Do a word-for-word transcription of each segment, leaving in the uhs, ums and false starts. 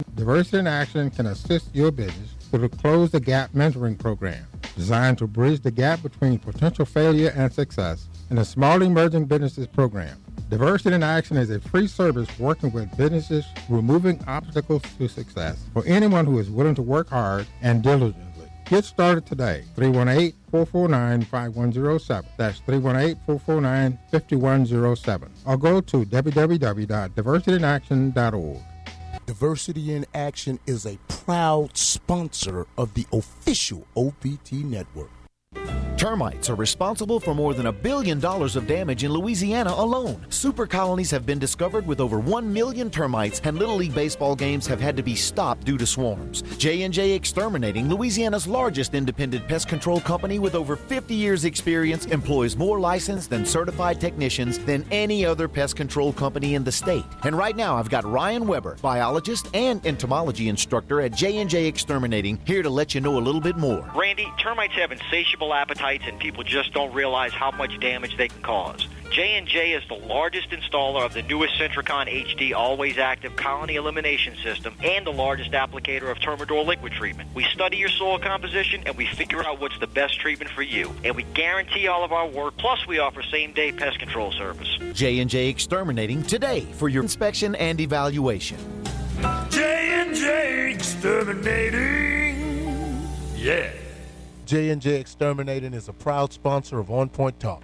Diversity in Action can assist your business with the Close the Gap Mentoring Program, designed to bridge the gap between potential failure and success in the Small Emerging Businesses Program. Diversity in Action is a free service working with businesses removing obstacles to success for anyone who is willing to work hard and diligently. Get started today. three one eight, four four nine, five one zero seven. That's three one eight, four four nine, five one zero seven. Or go to w w w dot diversity in action dot org. Diversity in Action is a proud sponsor of the official O P T network. Termites are responsible for more than a billion dollars of damage in Louisiana alone. Super colonies have been discovered with over one million termites, and Little League baseball games have had to be stopped due to swarms. J and J Exterminating, Louisiana's largest independent pest control company with over fifty years experience, employs more licensed and certified technicians than any other pest control company in the state. And right now I've got Ryan Weber, biologist and entomology instructor at J and J Exterminating, here to let you know a little bit more. Randy, termites have insatiable appetites, and people just don't realize how much damage they can cause. J and J is the largest installer of the newest Centricon H D Always Active Colony Elimination System and the largest applicator of Termador liquid treatment. We study your soil composition and we figure out what's the best treatment for you. And we guarantee all of our work, plus we offer same-day pest control service. J and J Exterminating today for your inspection and evaluation. J and J Exterminating. Yeah. J and J Exterminating is a proud sponsor of On Point Talk.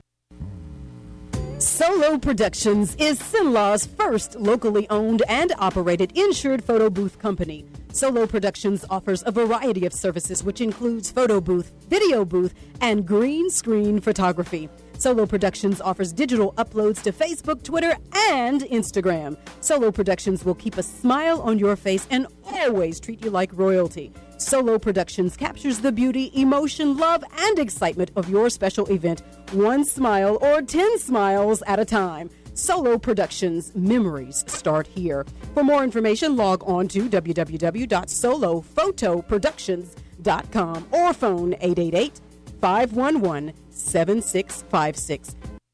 Solo Productions is Sinlaw's first locally owned and operated insured photo booth company. Solo Productions offers a variety of services, which includes photo booth, video booth, and green screen photography. Solo Productions offers digital uploads to Facebook, Twitter, and Instagram. Solo Productions will keep a smile on your face and always treat you like royalty. Solo Productions captures the beauty, emotion, love, and excitement of your special event, one smile or ten smiles at a time. Solo Productions, memories start here. For more information, log on to w w w dot solo photo productions dot com or phone eight eight eight, five one one, seven six five six.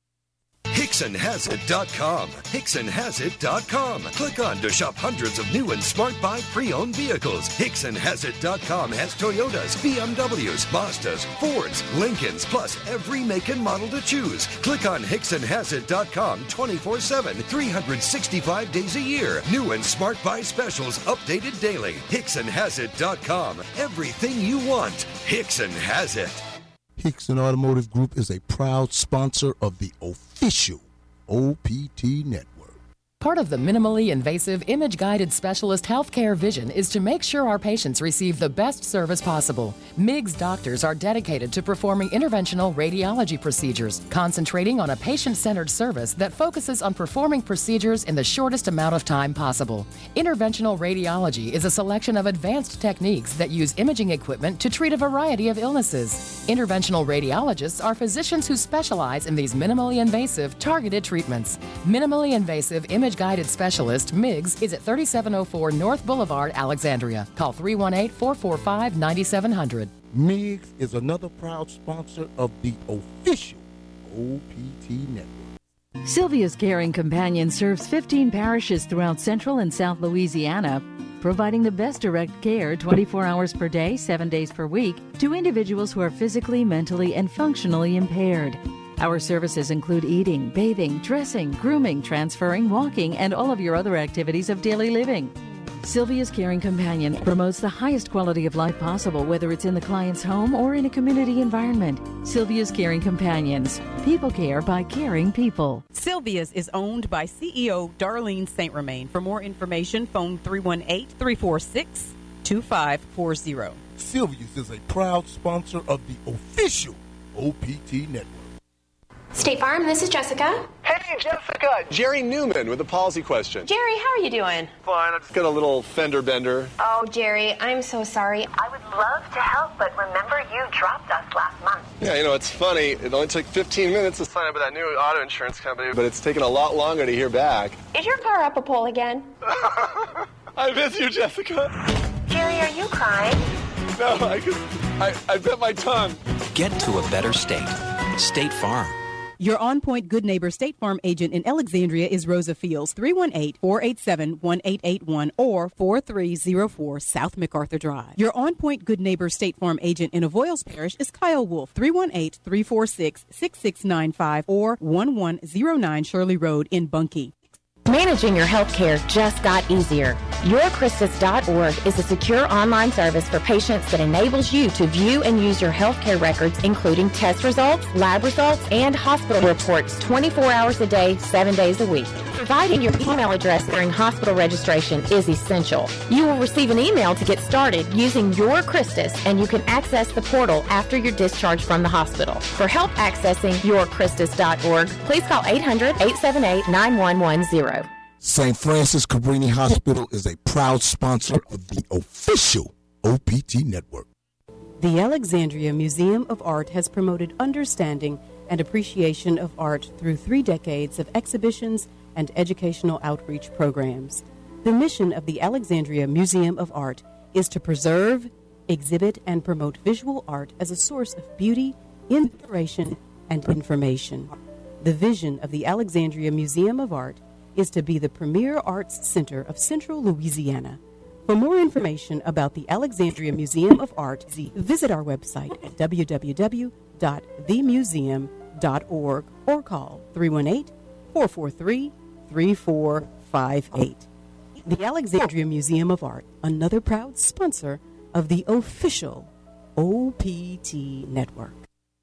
Hickson Has It dot com. Hickson Has It dot com. Click on to shop hundreds of new and smart buy pre-owned vehicles. Hickson Has It dot com has Toyotas, B M Ws, Mazdas, Fords, Lincolns, plus every make and model to choose. Click on Hickson Has It dot com twenty-four seven, three hundred sixty-five days a year. New and smart buy specials updated daily. Hickson Has It dot com. Everything you want. Hickson has it. Hickson Automotive Group is a proud sponsor of the official O P T network. Part of the minimally invasive image-guided specialist healthcare vision is to make sure our patients receive the best service possible. Meigs doctors are dedicated to performing interventional radiology procedures, concentrating on a patient-centered service that focuses on performing procedures in the shortest amount of time possible. Interventional radiology is a selection of advanced techniques that use imaging equipment to treat a variety of illnesses. Interventional radiologists are physicians who specialize in these minimally invasive, targeted treatments. Minimally invasive image Guided Specialist, Meigs, is at thirty-seven oh four North Boulevard, Alexandria. Call three one eight, four four five, nine seven zero zero. Meigs is another proud sponsor of the official O P T network. Sylvia's Caring Companion serves fifteen parishes throughout central and south Louisiana, providing the best direct care twenty-four hours per day, seven days per week to individuals who are physically, mentally, and functionally impaired. Our services include eating, bathing, dressing, grooming, transferring, walking, and all of your other activities of daily living. Sylvia's Caring Companion promotes the highest quality of life possible, whether it's in the client's home or in a community environment. Sylvia's Caring Companions. People care by caring people. Sylvia's is owned by C E O Darlene Saint Romain. For more information, phone three one eight, three four six, two five four zero. Sylvia's is a proud sponsor of the official O P T network. State Farm, this is Jessica. Hey, Jessica! Jerry Newman with a policy question. Jerry, how are you doing? Fine, I just got a little fender bender. Oh, Jerry, I'm so sorry. I would love to help, but remember you dropped us last month. Yeah, you know, it's funny. It only took fifteen minutes to sign up with that new auto insurance company, but it's taken a lot longer to hear back. Is your car up a pole again? I miss you, Jessica. Jerry, are you crying? No, I, could, I, I bit my tongue. Get to a better state. State Farm. Your on-point Good Neighbor State Farm agent in Alexandria is Rosa Fields, three one eight, four eight seven, one eight eight one or four three zero four South MacArthur Drive. Your on-point Good Neighbor State Farm agent in Avoyles Parish is Kyle Wolf, three one eight, three four six, six six nine five or one one zero nine Shirley Road in Bunkie. Managing your health care just got easier. your christus dot org is a secure online service for patients that enables you to view and use your health care records, including test results, lab results, and hospital reports twenty-four hours a day, seven days a week. Providing your email address during hospital registration is essential. You will receive an email to get started using Your Christus, and you can access the portal after your discharge from the hospital. For help accessing your christus dot org, please call eight hundred, eight seven eight, nine one one zero. Saint Francis Cabrini Hospital is a proud sponsor of the official O P T Network. The Alexandria Museum of Art has promoted understanding and appreciation of art through three decades of exhibitions and educational outreach programs. The mission of the Alexandria Museum of Art is to preserve, exhibit, and promote visual art as a source of beauty, inspiration, and information. The vision of the Alexandria Museum of Art is to be the premier arts center of Central Louisiana. For more information about the Alexandria Museum of Art, visit our website at w w w dot the museum dot org or call three one eight, four four three, three four five eight. The Alexandria Museum of Art, another proud sponsor of the official O P T Network.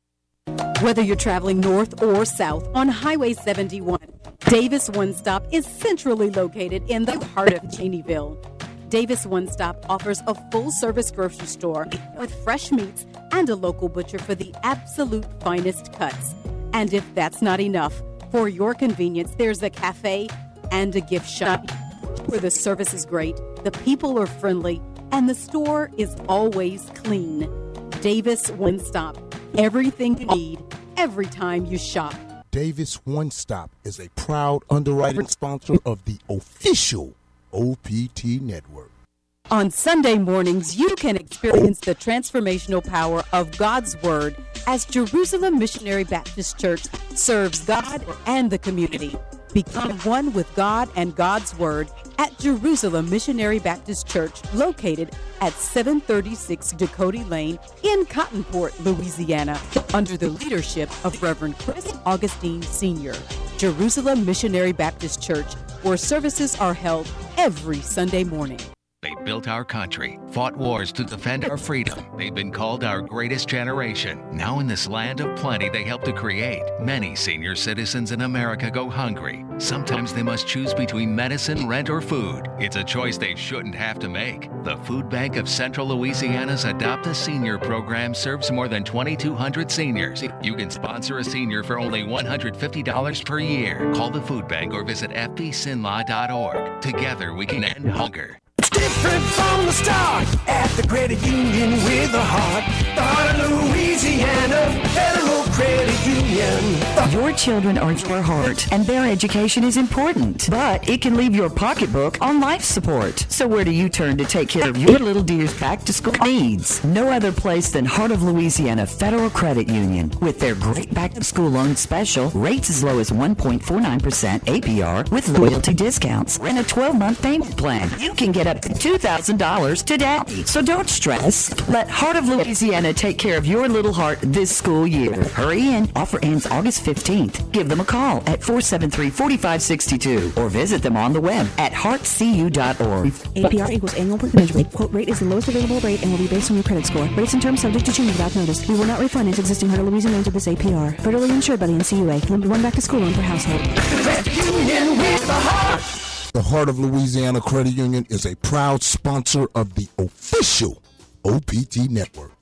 Whether you're traveling north or south on Highway seventy-one, Davis One Stop is centrally located in the heart of Cheneyville. Davis One Stop offers a full-service grocery store with fresh meats and a local butcher for the absolute finest cuts. And if that's not enough, for your convenience, there's a cafe and a gift shop where the service is great, the people are friendly, and the store is always clean. Davis One Stop. Everything you need, every time you shop. Davis One Stop is a proud underwriting sponsor of the official O P T Network. On Sunday mornings, you can experience the transformational power of God's Word as Jerusalem Missionary Baptist Church serves God and the community. Become one with God and God's Word at Jerusalem Missionary Baptist Church, located at seven thirty-six Dakota Lane in Cottonport, Louisiana, under the leadership of Reverend Chris Augustine Senior Jerusalem Missionary Baptist Church, where services are held every Sunday morning. They built our country, fought wars to defend our freedom. They've been called our greatest generation. Now in this land of plenty they help to create, many senior citizens in America go hungry. Sometimes they must choose between medicine, rent, or food. It's a choice they shouldn't have to make. The Food Bank of Central Louisiana's Adopt a Senior program serves more than twenty-two hundred seniors. You can sponsor a senior for only one hundred fifty dollars per year. Call the Food Bank or visit f b sinlaw dot org. Together we can end hunger. Different from the start at the credit union with a heart. The heart of Louisiana, Federal Credit Union. Your children are your heart, and their education is important, but it can leave your pocketbook on life support. So where do you turn to take care of your little dear's back-to-school needs? No other place than Heart of Louisiana Federal Credit Union. With their great back-to-school loan special, rates as low as one point four nine percent A P R with loyalty discounts and a twelve-month payment plan. You can get up to two thousand dollars today. So don't stress. Let Heart of Louisiana take care of your little heart this school year. Hurry in. Offer ends August fifteenth. Give them a call at four seven three, four five six two or visit them on the web at heart c u dot org. A P R equals annual percentage rate. Quote rate is the lowest available rate and will be based on your credit score. Rates and terms subject to change without notice. We will not refinance existing Heart of Louisiana loans with this A P R. Federally insured by the N C U A. Limited one back to school loan per household. Credit Union with a heart. The Heart of Louisiana Credit Union is a proud sponsor of the official O P T Network.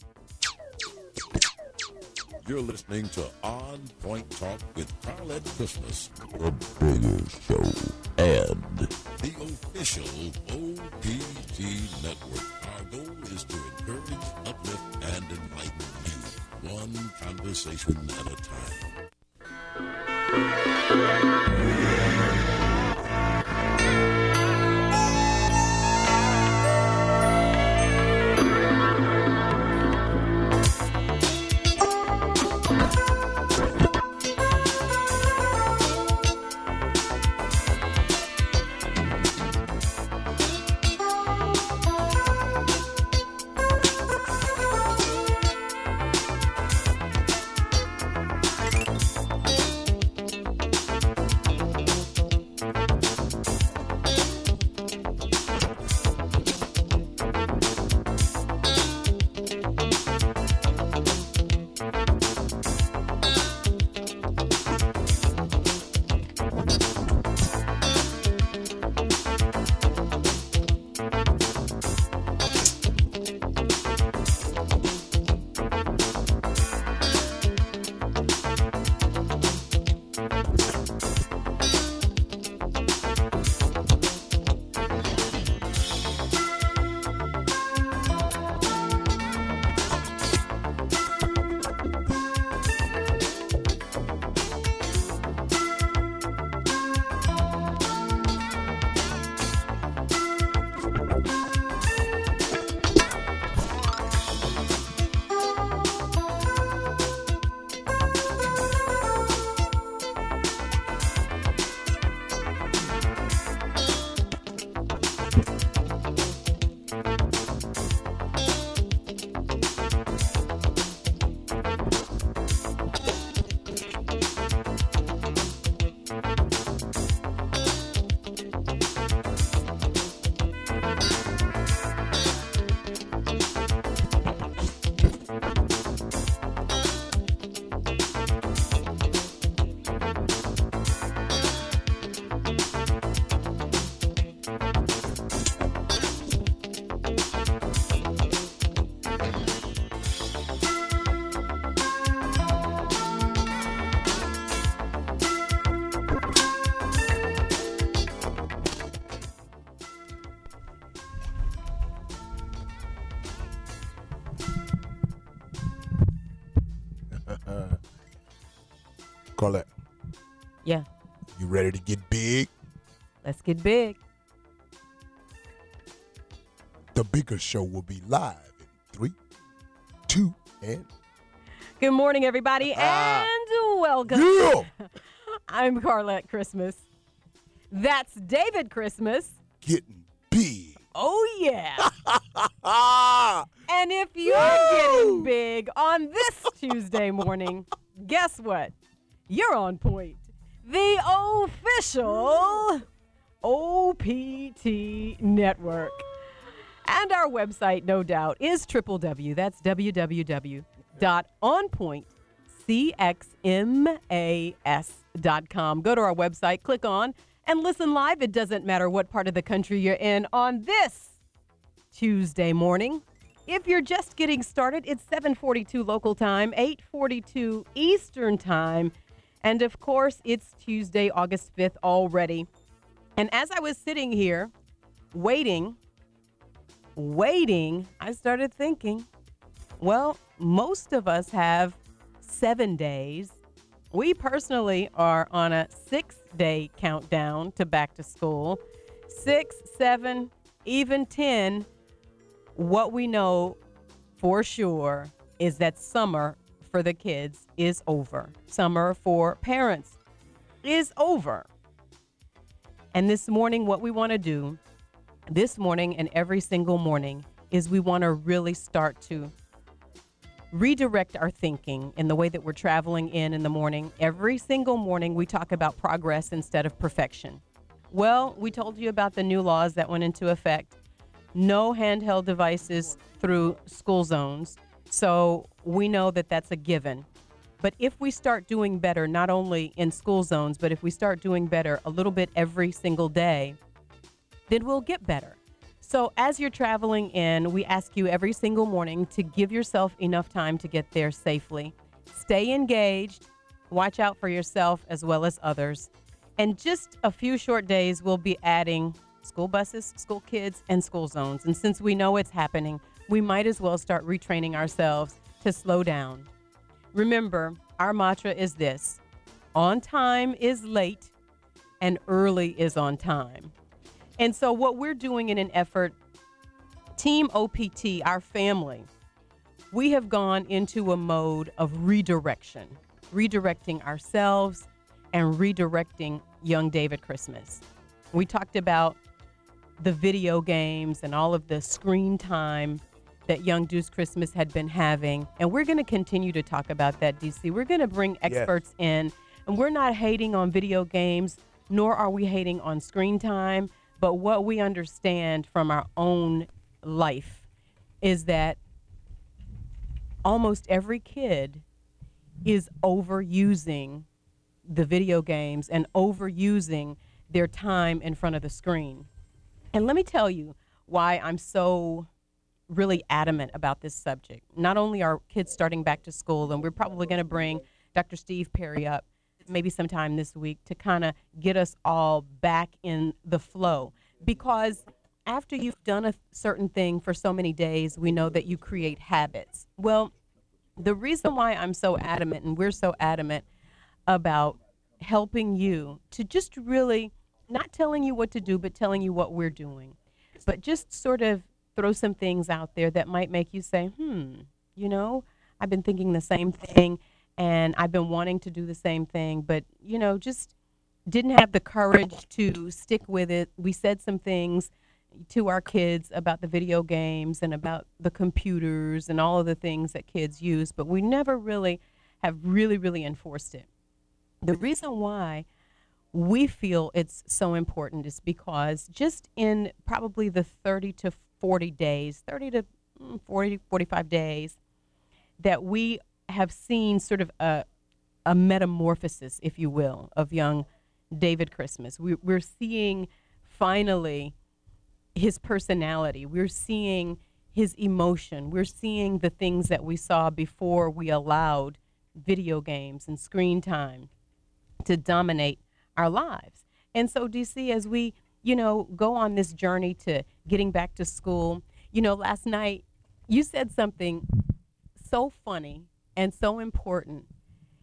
You're listening to On Point Talk with Carlette Christmas, the biggest show, and the official O P T Network. Our goal is to encourage, uplift, and enlighten you, one conversation at a time. Carlette, Yeah, you ready to get big? let's get big. The bigger show will be live in three, two, and Good morning, everybody, Ah. and welcome. Yeah. I'm Carlette Christmas. That's David Christmas. Getting big. Oh, yeah. And if you're getting big on this Tuesday morning, guess what? You're on point. The official O P T network. And our website, no doubt, is triple W. That's w w w dot on point c x m a s dot com. Go to our website, click on, and listen live. It doesn't matter what part of the country you're in on this Tuesday morning. If you're just getting started, it's seven forty-two local time, eight forty-two Eastern time. And of course, it's Tuesday, August fifth already. And as I was sitting here waiting, waiting, I started thinking, well, most of us have seven days. We personally are on a six-day countdown to back to school. Six, seven, even ten. What we know for sure is that summer for the kids is over. Summer for parents is over. And this morning, what we want to do, this morning and every single morning, is we want to really start to redirect our thinking in the way that we're traveling in in the morning. Every single morning, we talk about progress instead of perfection. Well, we told you about the new laws that went into effect. No handheld devices through school zones. So we know that that's a given. But if we start doing better, not only in school zones, but if we start doing better a little bit every single day, then we'll get better. So as you're traveling in, we ask you every single morning to give yourself enough time to get there safely. Stay engaged, watch out for yourself as well as others. And just a few short days, we'll be adding school buses, school kids, and school zones. And since we know it's happening, we might as well start retraining ourselves to slow down. Remember, our mantra is this: on time is late and early is on time. And so what we're doing in an effort, Team O P T, our family, we have gone into a mode of redirection, redirecting ourselves and redirecting young David Christmas. We talked about the video games and all of the screen time that young Deuce Christmas had been having. And we're going to continue to talk about that, D C. We're going to bring experts yes. in, and we're not hating on video games, nor are we hating on screen time. But what we understand from our own life is that almost every kid is overusing the video games and overusing their time in front of the screen. And let me tell you why I'm so really adamant about this subject. Not only are kids starting back to school, and we're probably going to bring Doctor Steve Perry up maybe sometime this week to kind of get us all back in the flow. Because after you've done a certain thing for so many days, we know that you create habits. Well, the reason why I'm so adamant, and we're so adamant about helping you to just really, not telling you what to do, but telling you what we're doing, but just sort of throw some things out there that might make you say, hmm, you know, I've been thinking the same thing, and I've been wanting to do the same thing, but, you know, just didn't have the courage to stick with it. We said some things to our kids about the video games and about the computers and all of the things that kids use, but we never really have really, really enforced it. The reason why we feel it's so important is because just in probably the thirty to forty days, thirty to forty, forty-five days, that we have seen sort of a, a metamorphosis, if you will, of young David Christmas. We, we're seeing finally his personality. We're seeing his emotion. We're seeing the things that we saw before we allowed video games and screen time to dominate our lives. And so, D C, as we, you know, go on this journey to getting back to school, you know, last night you said something so funny and so important.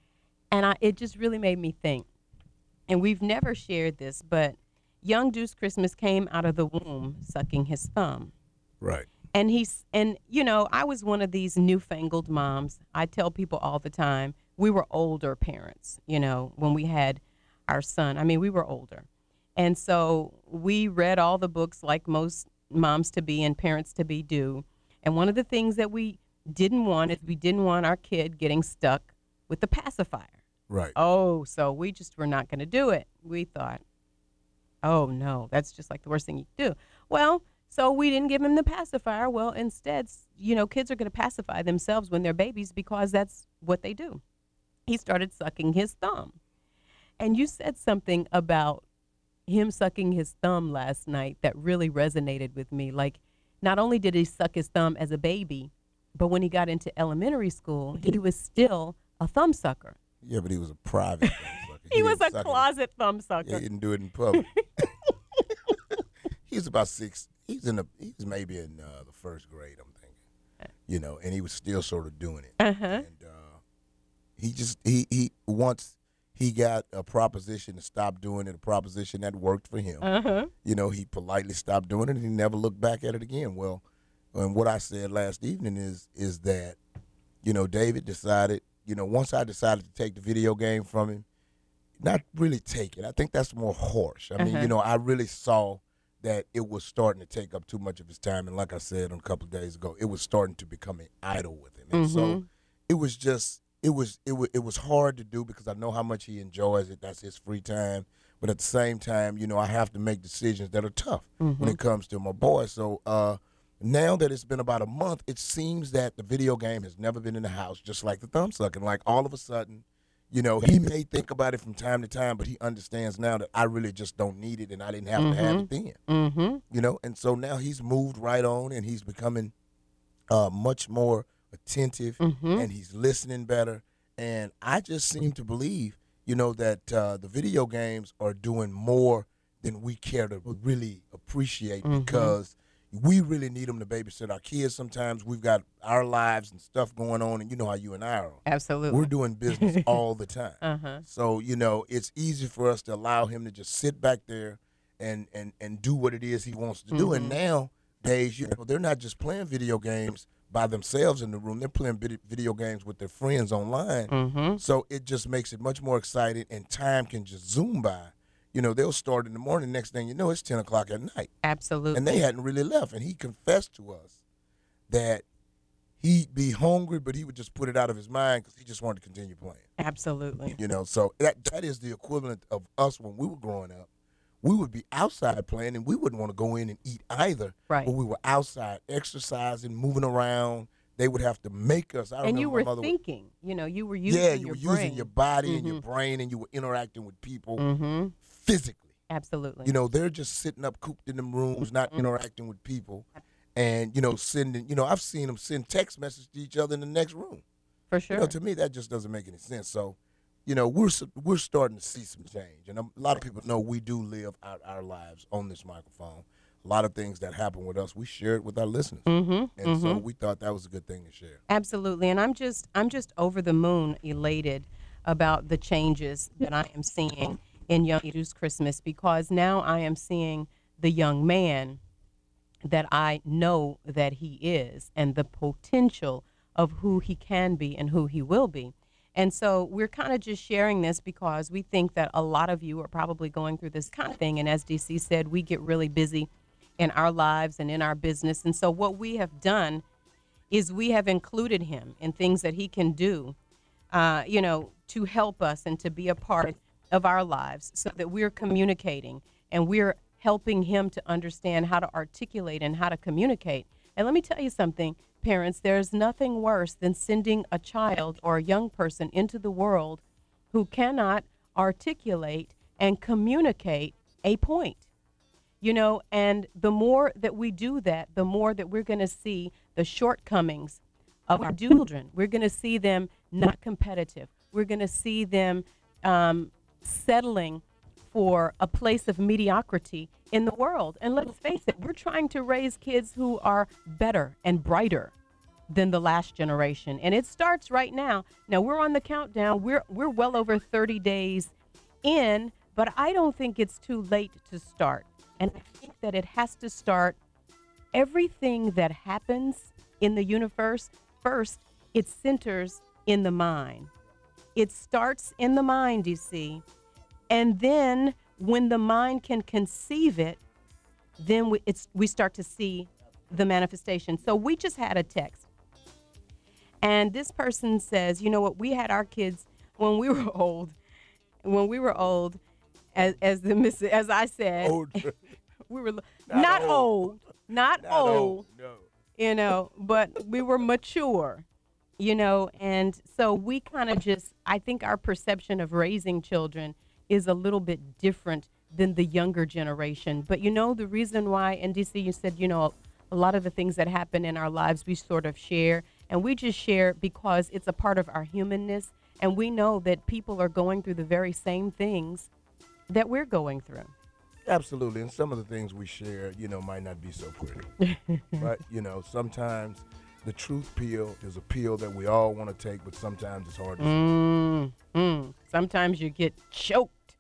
And I, it just really made me think. And we've never shared this, but young Deuce Christmas came out of the womb sucking his thumb. Right. And he's, and you know, I was one of these newfangled moms. I tell people all the time, we were older parents, you know, when we had our son. I mean, we were older. And so we read all the books like most moms to be and parents to be do. And one of the things that we didn't want is we didn't want our kid getting stuck with the pacifier. Right. Oh, so we just were not going to do it. We thought, oh, no, that's just like the worst thing you can do. Well, so we didn't give him the pacifier. Well, instead, you know, kids are going to pacify themselves when they're babies because that's what they do. He started sucking his thumb. And you said something about him sucking his thumb last night that really resonated with me. Like, not only did he suck his thumb as a baby, but when he got into elementary school, he was still a thumb sucker. Yeah, but he was a private thumb sucker. He, He was didn't a suck it. closet thumb sucker. Yeah, he didn't do it in public. He was about six. He's in the. He was maybe in uh, the first grade, I'm thinking. You know, and he was still sort of doing it. Uh-huh. And uh, he just he he once he got a proposition to stop doing it, a proposition that worked for him. Uh-huh. You know, he politely stopped doing it, and he never looked back at it again. Well, and what I said last evening is is that, you know, David decided. You know, once I decided to take the video game from him, not really take it. I think that's more harsh. I mean, Uh-huh. you know, I really saw that it was starting to take up too much of his time. And like I said a couple of days ago, it was starting to become an idol with him. And so Mhm. it was just, it was, it was, it was hard to do because I know how much he enjoys it. That's his free time. But at the same time, you know, I have to make decisions that are tough when Mhm. it comes to my boy. So, uh, now that it's been about a month, it seems that the video game has never been in the house, just like the thumb sucking. Like all of a sudden, you know, he may think about it from time to time, but he understands now that I really just don't need it and I didn't have to have it then. Mm-hmm. You know, and so now he's moved right on and he's becoming uh, much more attentive Mhm. and he's listening better. And I just seem to believe, you know, that uh, the video games are doing more than we care to really appreciate Mhm. because we really need them to babysit our kids. Sometimes we've got our lives and stuff going on, and you know how you and I are. Absolutely. We're doing business all the time. Uh-huh. So, you know, it's easy for us to allow him to just sit back there and and, and do what it is he wants to do. And Mhm. nowadays, you know, they're not just playing video games by themselves in the room. They're playing vid- video games with their friends online. Mhm. So it just makes it much more exciting, and time can just zoom by. You know, they'll start in the morning. Next thing you know, it's ten o'clock at night. Absolutely. And they hadn't really left. And he confessed to us that he'd be hungry, but he would just put it out of his mind because he just wanted to continue playing. Absolutely. You know, so that that is the equivalent of us when we were growing up. We would be outside playing, and we wouldn't want to go in and eat either. Right. But we were outside exercising, moving around. They would have to make us. I And remember you my were mother would- thinking, you know, you were using yeah, you your were using brain. your body and your Mhm. brain, and you were interacting with people Mhm. physically. Absolutely. You know, they're just sitting up cooped in them rooms, not Mhm. interacting with people. And, you know, sending, you know, I've seen them send text messages to each other in the next room. For sure. You know, to me, that just doesn't make any sense. So, you know, we're s- we're starting to see some change. And a lot of people know we do live out our lives on this microphone. A lot of things that happen with us, we share it with our listeners. Mhm, And so mhm. we thought that was a good thing to share. Absolutely. And I'm just I'm just over the moon elated about the changes that I am seeing in Young Deuce Christmas because now I am seeing the young man that I know that he is and the potential of who he can be and who he will be. And so we're kind of just sharing this because we think that a lot of you are probably going through this kind of thing. And as D C said, we get really busy in our lives and in our business. And so what we have done is we have included him in things that he can do, uh, you know, to help us and to be a part of our lives so that we're communicating and we're helping him to understand how to articulate and how to communicate. And let me tell you something, parents, there's nothing worse than sending a child or a young person into the world who cannot articulate and communicate a point. You know, and the more that we do that, the more that we're going to see the shortcomings of our children. We're going to see them not competitive. We're going to see them um, settling for a place of mediocrity in the world. And let's face it, we're trying to raise kids who are better and brighter. than the last generation. And it starts right now. Now we're on the countdown. We're we're well over thirty days in, but I don't think it's too late to start. And I think that it has to start. Everything that happens in the universe, first, it centers in the mind. It starts in the mind, you see. And then when the mind can conceive it, then we, it's, we start to see the manifestation. So we just had a text. And this person says, you know what, we had our kids when we were old. When we were old, as as the miss as I said, Old. we were Not not old. old, not, Not old, old, no. you know, but we were mature, you know, and so we kind of just, I think our perception of raising children is a little bit different than the younger generation. But you know, the reason why, and D C, you said, you know, a lot of the things that happen in our lives, we sort of share, and we just share because it's a part of our humanness. And we know that people are going through the very same things that we're going through. Absolutely. And some of the things we share, you know, might not be so pretty. But, you know, sometimes the truth pill is a pill that we all want to take, but sometimes it's hard to Mm, mm. Sometimes you get choked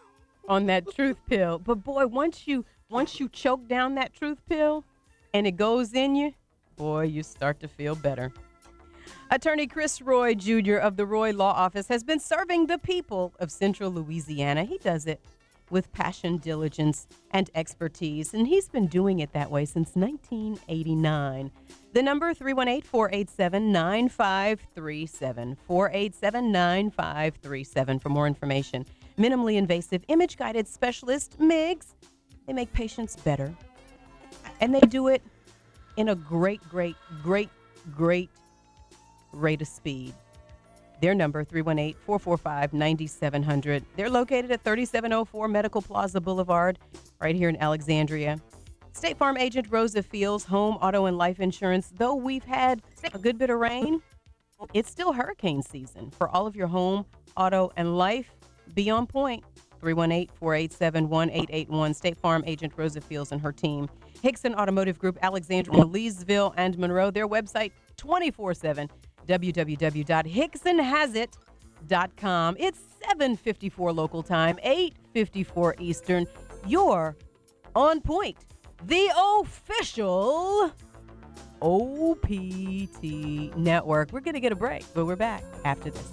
on that truth pill. But boy, once you once you choke down that truth pill and it goes in you, boy, you start to feel better. Attorney Chris Roy Junior of the Roy Law Office has been serving the people of Central Louisiana. He does it with passion, diligence, and expertise, and he's been doing it that way since nineteen eighty-nine. The number, three one eight, four eight seven, nine five three seven, four eight seven, nine five three seven for more information. Minimally invasive image-guided specialist, M I Gs. They make patients better, and they do it in a great, great, great, great rate of speed. Their number, three one eight, four four five, nine seven zero zero. They're located at thirty-seven oh four Medical Plaza Boulevard, right here in Alexandria. State Farm agent Rosa Fields, home, auto, and life insurance. Though we've had a good bit of rain, it's still hurricane season. For all of your home, auto, and life, be on point. three one eight, four eight seven, one eight eight one. State Farm agent Rosa Fields and her team. Hickson Automotive Group, Alexandria, Leesville, and Monroe. Their website, twenty-four seven. w w w dot hickson has it dot com. It's seven fifty-four local time, eight fifty-four Eastern. You're on point. The official O P T network. We're going to get a break, but we're back after this.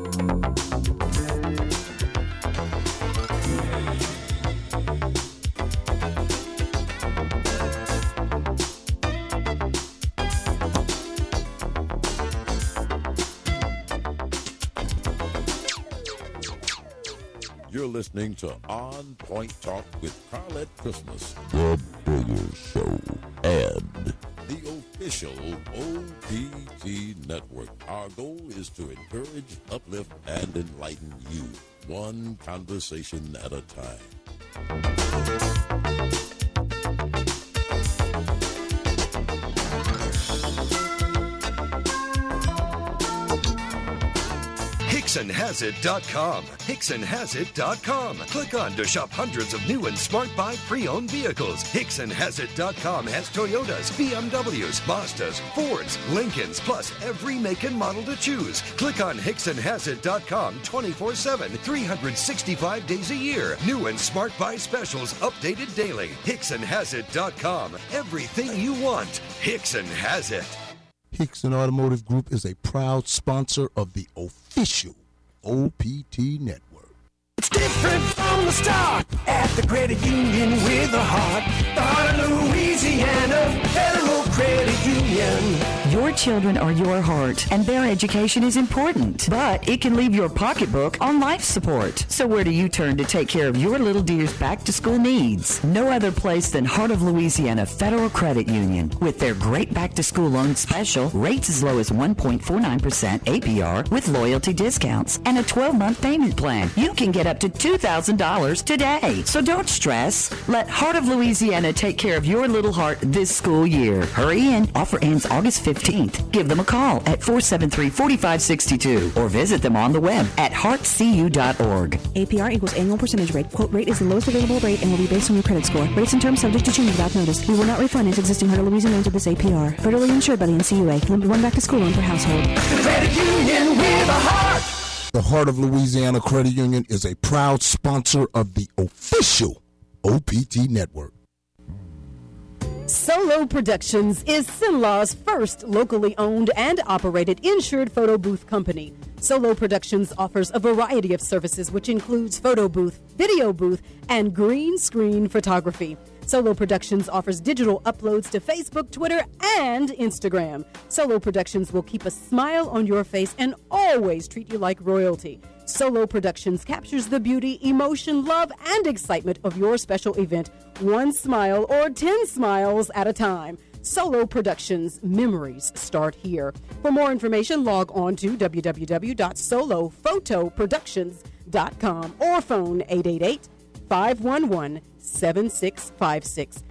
You're listening to On Point Talk with Carlette Christmas, the Bigger Show, and the official O P T network. Our goal is to encourage, uplift, and enlighten you, one conversation at a time. Hickson Has It dot com. Hickson Has It dot com. Click on to shop hundreds of new and smart buy pre-owned vehicles. Hickson Has It dot com has Toyotas, B M Ws, Mazdas, Fords, Lincolns, plus every make and model to choose. Click on Hickson Has It dot com twenty-four seven, three hundred sixty-five days a year. New and smart buy specials updated daily. Hickson Has It dot com. Everything you want. Hickson has it. Hickson Automotive Group is a proud sponsor of the official O P T network. It's different from the start at the credit union with a heart. The heart of Louisiana Federal Credit Union. Your children are your heart, and their education is important, but it can leave your pocketbook on life support. So where do you turn to take care of your little dear's back-to-school needs? No other place than Heart of Louisiana Federal Credit Union. With their great back-to-school loan special, rates as low as one point four nine percent A P R with loyalty discounts and a twelve-month payment plan. You can get up to two thousand dollars today. So don't stress. Let Heart of Louisiana take care of your little heart this school year. Hurry in. Offer ends August fifteenth. fifteenth. Give them a call at four seven three, four five six two or visit them on the web at heart c u dot org. A P R equals annual percentage rate. Quote rate is the lowest available rate and will be based on your credit score. Rates and terms subject to change without notice. We will not refinance existing Heart of Louisiana loans with this A P R. Federally insured by the N C U A. Limited one back to school loan per household. Credit union with a heart. The Heart of Louisiana Credit Union is a proud sponsor of the official O P T Network. Solo Productions is Sinlaw's first locally owned and operated insured photo booth company. Solo Productions offers a variety of services, which includes photo booth, video booth, and green screen photography. Solo Productions offers digital uploads to Facebook, Twitter, and Instagram. Solo Productions will keep a smile on your face and always treat you like royalty. Solo Productions captures the beauty, emotion, love, and excitement of your special event, one smile or ten smiles at a time. Solo Productions, memories start here. For more information, log on to w w w dot solo photo productions dot com or phone eight eight eight, five one one, seven six five six.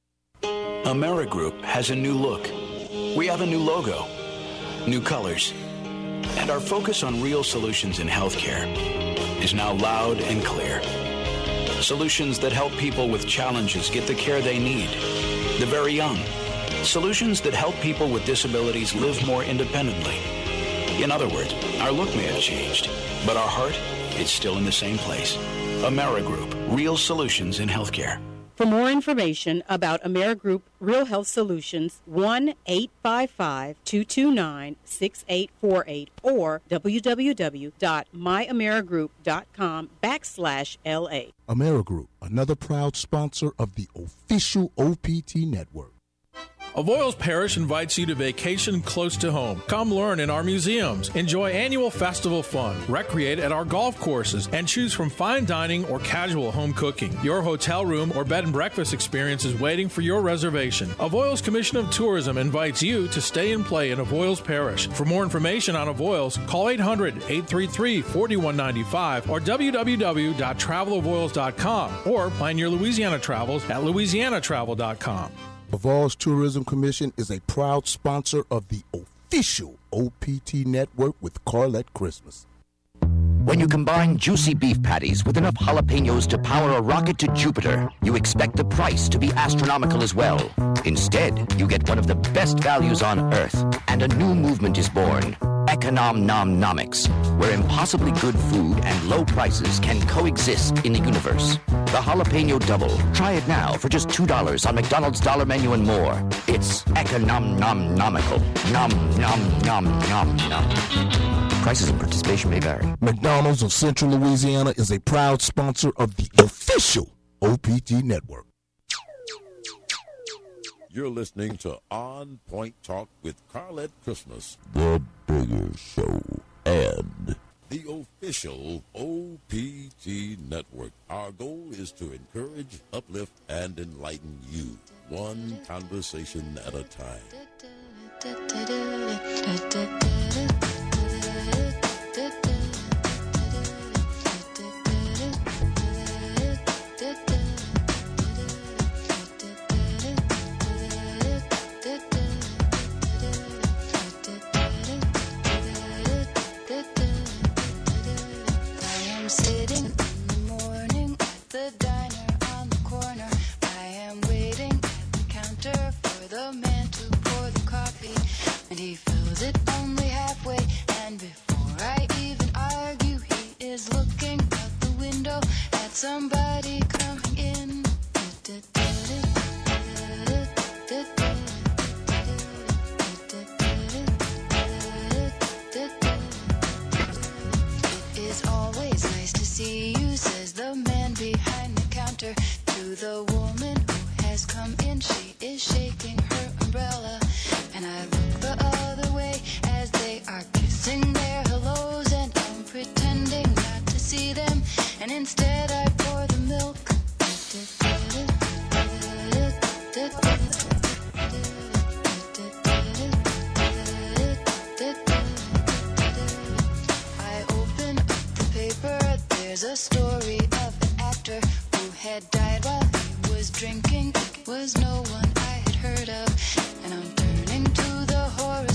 AmeriGroup has a new look. We have a new logo, new colors, and our focus on real solutions in healthcare is now loud and clear. Solutions that help people with challenges get the care they need, the very young. Solutions that help people with disabilities live more independently. In other words, our look may have changed, but our heart is still in the same place. AmeriGroup, real solutions in healthcare. For more information about AmeriGroup Real Health Solutions, one eight five five, two two nine, six eight four eight or w w w dot my amerigroup dot com backslash L A. AmeriGroup, another proud sponsor of the official O P T Network. Avoyles Parish invites you to vacation close to home. Come learn in our museums, enjoy annual festival fun, recreate at our golf courses, and choose from fine dining or casual home cooking. Your hotel room or bed and breakfast experience is waiting for your reservation. Avoyles Commission of Tourism invites you to stay and play in Avoyles Parish. For more information on Avoyles, call eight hundred, eight three three, four one nine five or w w w dot travel avoyles dot com or plan your Louisiana travels at louisiana travel dot com. Avoyles Tourism Commission is a proud sponsor of the official O P T Network with Carlette Christmas. When you combine juicy beef patties with enough jalapenos to power a rocket to Jupiter, you expect the price to be astronomical as well. Instead, you get one of the best values on Earth, and a new movement is born, Econom-Nom-Nomics, where impossibly good food and low prices can coexist in the universe. The Jalapeno Double. Try it now for just two dollars on McDonald's Dollar Menu and more. It's Econom-Nom-Nomical. Nom, nom, nom, nom, nom. Prices and participation may vary. McDonald's of Central Louisiana is a proud sponsor of the official O P T Network. You're listening to On Point Talk with Carlette Christmas, the Bigger Show, and the official O P T Network. Our goal is to encourage, uplift, and enlighten you, one conversation at a time. Sitting in the morning at the diner on the corner. I am waiting at the counter for the man to pour the coffee, and he fills it only halfway. And before I even argue, he is looking out the window at somebody coming in. It is always nice to see you, says the man behind the counter to the woman who has come in. She is shaking her umbrella, and I look the other way as they are kissing their hellos, and I'm pretending not to see them, and instead I pour the milk. I open up the paper, there's a story of an actor who had died while he was drinking. It was no one I had heard of, and I'm turning to the horror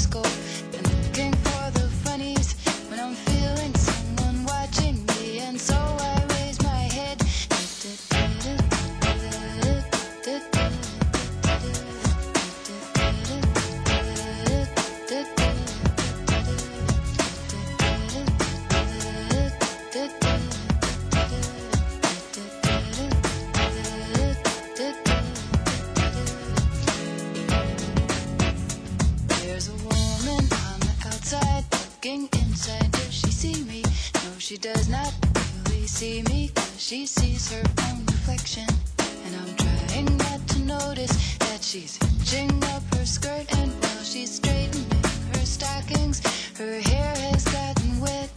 looking inside. Does she see me? No, she does not really see me, 'cause she sees her own reflection. And I'm trying not to notice that she's hitching up her skirt, and while she's straightening her stockings, her hair has gotten wet.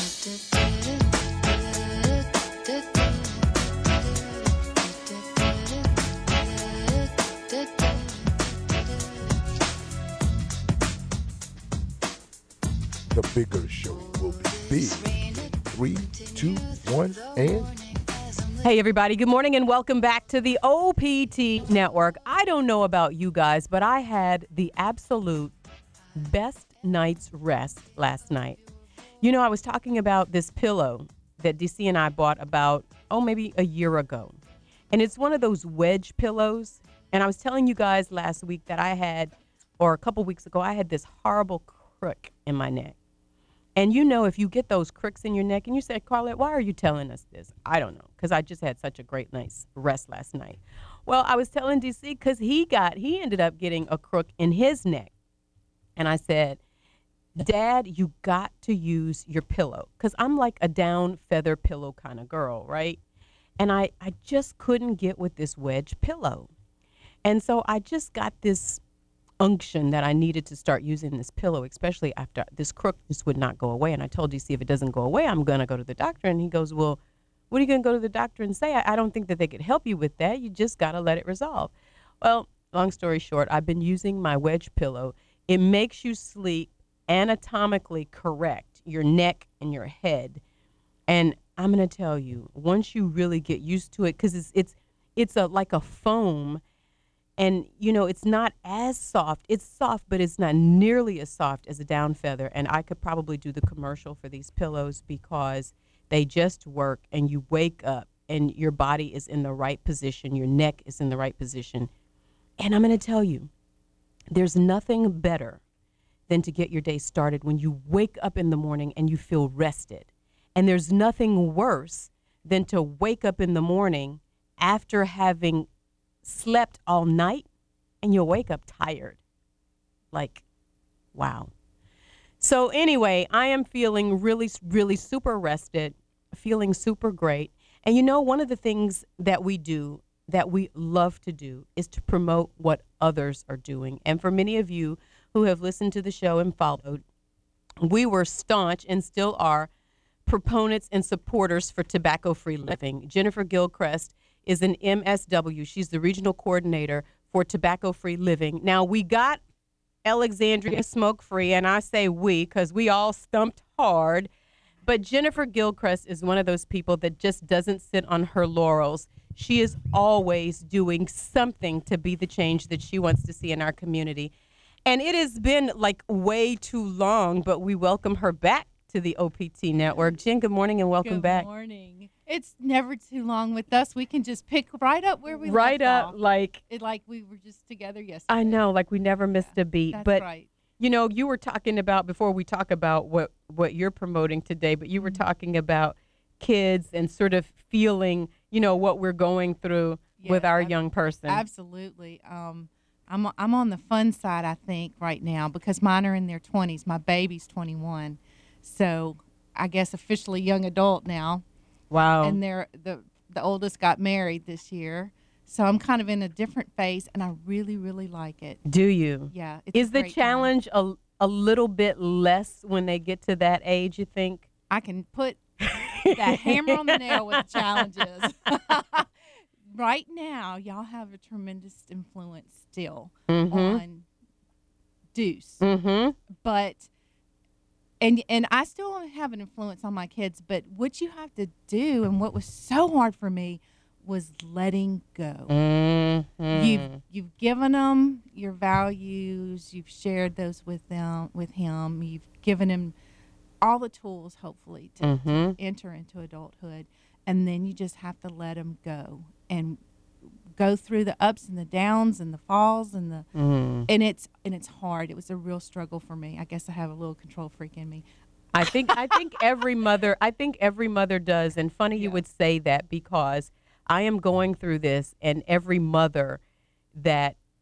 The bigger show will be big. Three, two, one, and... Hey, everybody. Good morning and welcome back to the O P T Network. I don't know about you guys, but I had the absolute best night's rest last night. You know, I was talking about this pillow that D C and I bought about, oh, maybe a year ago. And it's one of those wedge pillows. And I was telling you guys last week that I had, or a couple weeks ago, I had this horrible crook in my neck. And you know, if you get those crooks in your neck, and you say, Carlette, why are you telling us this? I don't know, because I just had such a great night's rest last night. Well, I was telling D C because he got, he ended up getting a crook in his neck. And I said, Dad, you got to use your pillow, because I'm like a down feather pillow kind of girl, right? And I, I just couldn't get with this wedge pillow. And so I just got this unction that I needed to start using this pillow, especially after this crook just would not go away. And I told D C, if it doesn't go away, I'm going to go to the doctor. And he goes, well, what are you going to go to the doctor and say? I, I don't think that they could help you with that. You just got to let it resolve. Well, long story short, I've been using my wedge pillow. It makes you sleep anatomically correct, your neck and your head. And I'm going to tell you, once you really get used to it, because it's, it's, it's a, like a foam. And, you know, it's not as soft. It's soft, but it's not nearly as soft as a down feather. And I could probably do the commercial for these pillows because they just work, and you wake up and your body is in the right position. Your neck is in the right position. And I'm going to tell you, there's nothing better than to get your day started when you wake up in the morning and you feel rested. And there's nothing worse than to wake up in the morning after having slept all night and you'll wake up tired. Like, wow. So anyway, I am feeling really, really super rested, feeling super great. And you know, one of the things that we do, that we love to do, is to promote what others are doing. And for many of you who have listened to the show and followed, we were staunch and still are proponents and supporters for tobacco-free living. Jennifer Gilchrist is an M S W. She's the regional coordinator for tobacco-free living. Now, we got Alexandria smoke-free, and I say we because we all stumped hard. But Jennifer Gilchrist is one of those people that just doesn't sit on her laurels. She is always doing something to be the change that she wants to see in our community. And it has been like way too long, but we welcome her back to the O P T Network. Jen, good morning and welcome good back. Good morning. It's never too long with us. We can just pick right up where we right left up off. like it, like we were just together yesterday. I know, like we never missed yeah, a beat. That's but right. You know, you were talking about, before we talk about what what you're promoting today, but you were mm-hmm. talking about kids and sort of feeling, you know, what we're going through yeah, with our ab- young person. Absolutely. Um, I'm I'm on the fun side, I think, right now because mine are in their twenties. My baby's twenty-one, so I guess officially young adult now. Wow. And they're the the oldest got married this year. So I'm kind of in a different phase, and I really, really like it. Do you? Yeah. It's Is the challenge a, a little bit less when they get to that age, you think? I can put that hammer on the nail with the challenges. Right now, y'all have a tremendous influence still mm-hmm. on Deuce. Mm-hmm. But, and, and I still have an influence on my kids, but what you have to do, and what was so hard for me, was letting go. Mm-hmm. You've you've given them your values. You've shared those with them, with him. You've given him all the tools, hopefully, to, mm-hmm. to enter into adulthood, and then you just have to let them go and go through the ups and the downs and the falls and the mm. and it's and it's hard. It was a real struggle for me. I guess I have a little control freak in me. I think I think every mother I think every mother does, and funny yeah. you would say that because I am going through this, and every mother that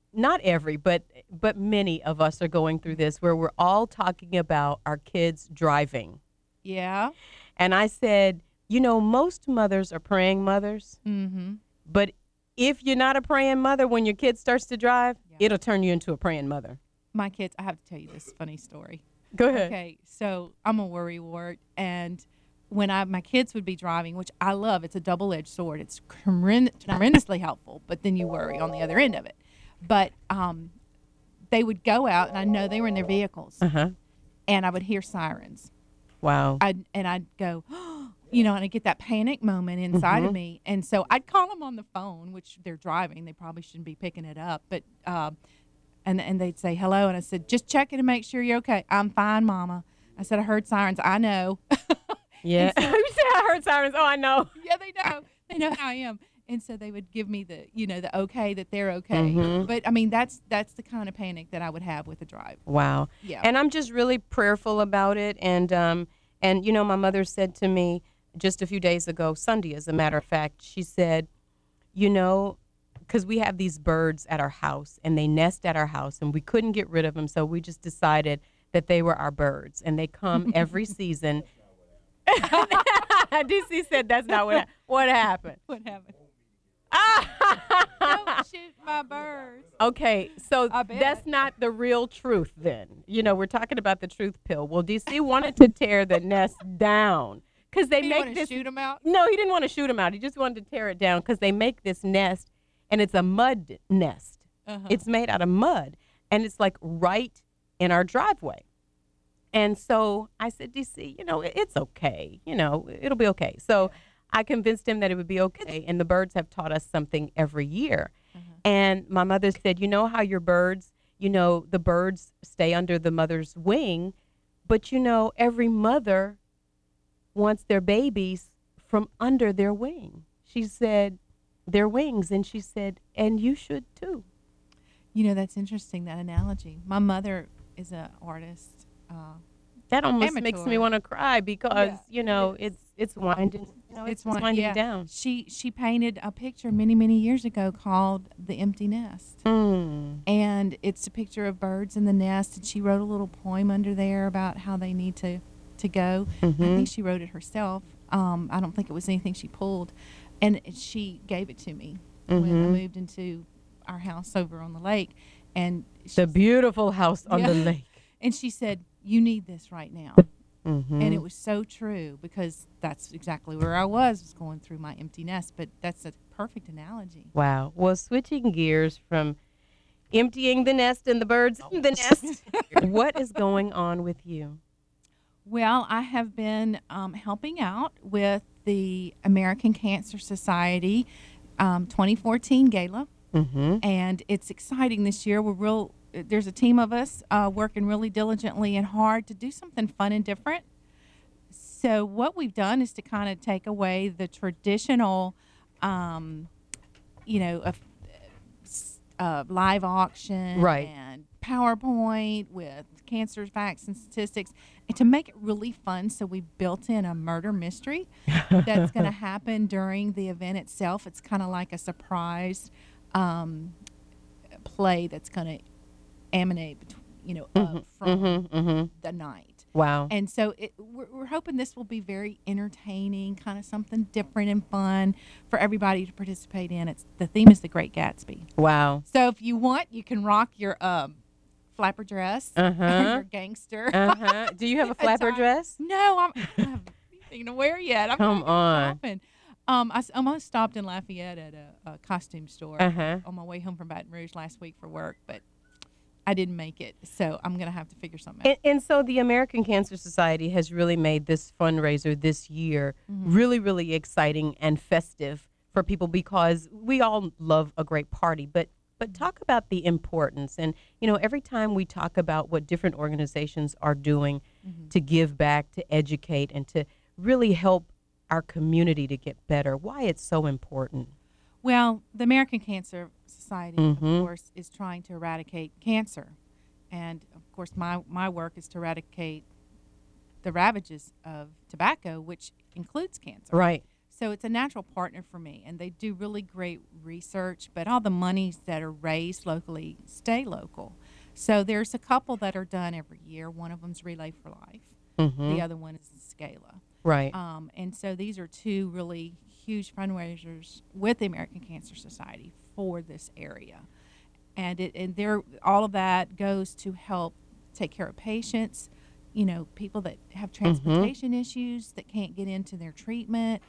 not every, but but many of us are going through this where we're all talking about our kids driving. Yeah. And I said, you know, most mothers are praying mothers. Mm-hmm. But if you're not a praying mother, when your kid starts to drive, yeah. it'll turn you into a praying mother. My kids, I have to tell you this funny story. Go ahead. Okay, so I'm a worry wart, and when I my kids would be driving, which I love, it's a double-edged sword. It's tremendously helpful, but then you worry on the other end of it. But um, they would go out, and I know they were in their vehicles, uh-huh. and I would hear sirens. Wow. I'd, and I'd go, oh, you know, and I'd get that panic moment inside mm-hmm. of me. And so I'd call them on the phone, which they're driving. They probably shouldn't be picking it up. But uh, and, and they'd say hello, and I said, just checking to make sure you're okay. I'm fine, Mama. I said, I heard sirens. I know. Yeah. So, you said I heard sirens. Oh, I know. Yeah, they know. They know how I am. And so they would give me the, you know, the okay that they're okay. Mm-hmm. But, I mean, that's that's the kind of panic that I would have with a drive. Wow. Yeah. And I'm just really prayerful about it. And, um, and you know, my mother said to me just a few days ago, Sunday, as a matter of fact, she said, you know, because we have these birds at our house, and they nest at our house, and we couldn't get rid of them, so we just decided that they were our birds, and they come every season. D C said that's not what ha- what happened. What happened? Ah! Don't shoot my birds. Okay, so I bet. that's not the real truth then. You know, we're talking about the truth pill. Well, D C wanted to tear the nest down because they He make wanted to this. shoot 'em out? No, he didn't want to shoot him out. He just wanted to tear it down because they make this nest, and it's a mud nest. Uh-huh. It's made out of mud, and it's like right in our driveway. And so I said, D C, you know, it's okay. You know, it'll be okay. So I convinced him that it would be okay. And the birds have taught us something every year. Uh-huh. And my mother said, you know how your birds, you know, the birds stay under the mother's wing. But, you know, every mother wants their babies from under their wing. She said, their wings. And she said, and you should too. You know, that's interesting, that analogy. My mother is an artist. Uh, that almost amateur. makes me want to cry because yeah, you know it it's it's winding you know, it's, it's winding yeah. down. She she painted a picture many many years ago called The Empty Nest, mm. and it's a picture of birds in the nest. And she wrote a little poem under there about how they need to to go. Mm-hmm. I think she wrote it herself. Um, I don't think it was anything she pulled, and she gave it to me mm-hmm. when I moved into our house over on the lake, and the beautiful house on yeah. the lake. And she said, you need this right now. Mm-hmm. And it was so true because that's exactly where I was, was going through my empty nest. But that's a perfect analogy. Wow. Well, switching gears from emptying the nest and the birds in the nest, what is going on with you? Well, I have been um, helping out with the American Cancer Society um, twenty fourteen Gala. Mm-hmm. And it's exciting this year. We're real. There's a team of us uh, working really diligently and hard to do something fun and different. So what we've done is to kind of take away the traditional, um, you know, uh, uh, live auction right. and PowerPoint with cancer facts and statistics, and to make it really fun. So we built in a murder mystery that's going to happen during the event itself. It's kind of like a surprise um, play that's going to emanate, you know, mm-hmm, up from mm-hmm, mm-hmm. the night. Wow. And so it, we're, we're hoping this will be very entertaining, kind of something different and fun for everybody to participate in. It's the theme is The Great Gatsby. Wow. So if you want, you can rock your um, flapper dress, uh-huh. your gangster. Uh-huh. Do you have a flapper dress? No, I'm, I don't have anything to wear yet. I'm Come on. Shopping. Um, I almost stopped in Lafayette at a, a costume store uh-huh. on my way home from Baton Rouge last week for work, but I didn't make it, so I'm going to have to figure something out. And, and so the American Cancer Society has really made this fundraiser this year mm-hmm. really, really exciting and festive for people because we all love a great party, but but talk about the importance. And, you know, every time we talk about what different organizations are doing mm-hmm. to give back, to educate, and to really help our community to get better, why it's so important. Well, the American Cancer Society, mm-hmm. of course, is trying to eradicate cancer. And, of course, my, my work is to eradicate the ravages of tobacco, which includes cancer. Right. so it's a natural partner for me, and they do really great research, but all the monies that are raised locally stay local. So there's a couple that are done every year. One of them's Relay for Life. Mhm. The other one is Scala. Right. Um, and so these are two really huge fundraisers with the American Cancer Society for this area. And it and they're, all of that goes to help take care of patients, you know, people that have transportation issues that can't get into their treatment.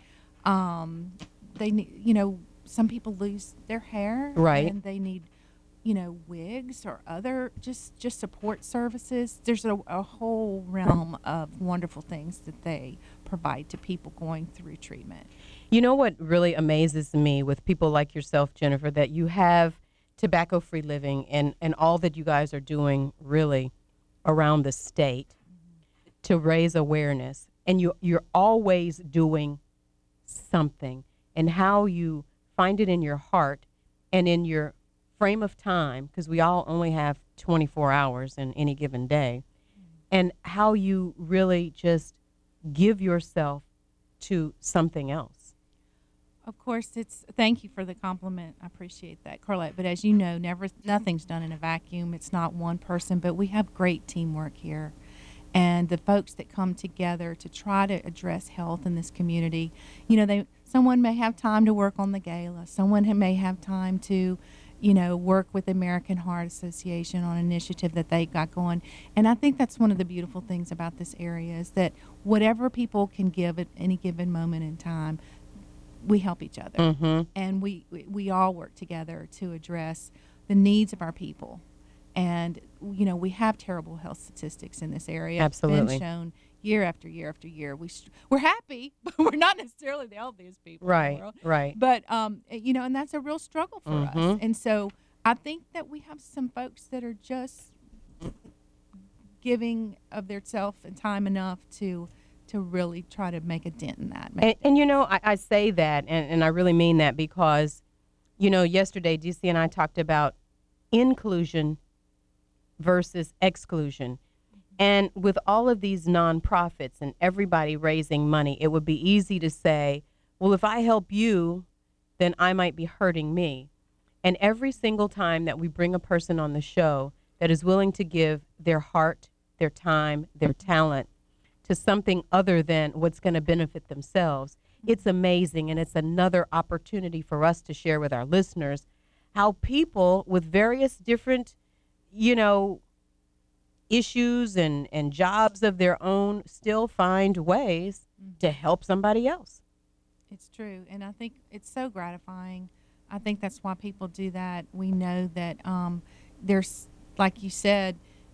Um, they need, you know, some people lose their hair. Right. And they need, you know, wigs or other just, just support services. There's a, a whole realm of wonderful things that they provide to people going through treatment. You know what really amazes me with people like yourself, Jennifer, that you have tobacco-free living and, and all that you guys are doing really around the state mm-hmm. to raise awareness. And you, you're always doing something, and how you find it in your heart and in your frame of time, because we all only have twenty-four hours in any given day, mm-hmm. and how you really just give yourself to something else. Of course, it's, thank you for the compliment. I appreciate that, Carlette. But as you know, never, nothing's done in a vacuum. It's not one person, but we have great teamwork here. And the folks that come together to try to address health in this community, you know, they, someone may have time to work on the gala. Someone may have time to, you know, work with the American Heart Association on an initiative that they got going. And I think that's one of the beautiful things about this area is that whatever people can give at any given moment in time, we help each other. Mm-hmm. And we, we, we all work together to address the needs of our people. And, you know, we have terrible health statistics in this area. Absolutely. It's been shown year after year after year. We st- we're happy, but we're not necessarily the healthiest people right, in the world. Right, But, um, you know, and that's a real struggle for mm-hmm. us. And so I think that we have some folks that are just giving of their self and time enough to to really try to make a dent in that. And, and, you know, I, I say that, and, and I really mean that, because, you know, yesterday D C and I talked about inclusion versus exclusion. And with all of these nonprofits and everybody raising money, it would be easy to say, well, if I help you, then I might be hurting me. And every single time that we bring a person on the show that is willing to give their heart, their time, their talent to something other than what's going to benefit themselves, it's amazing. And it's another opportunity for us to share with our listeners how people with various different, you know, issues and, and jobs of their own still find ways mm-hmm. to help somebody else. It's true. And I think it's so gratifying. I think that's why people do that. We know that um, there's, like you said,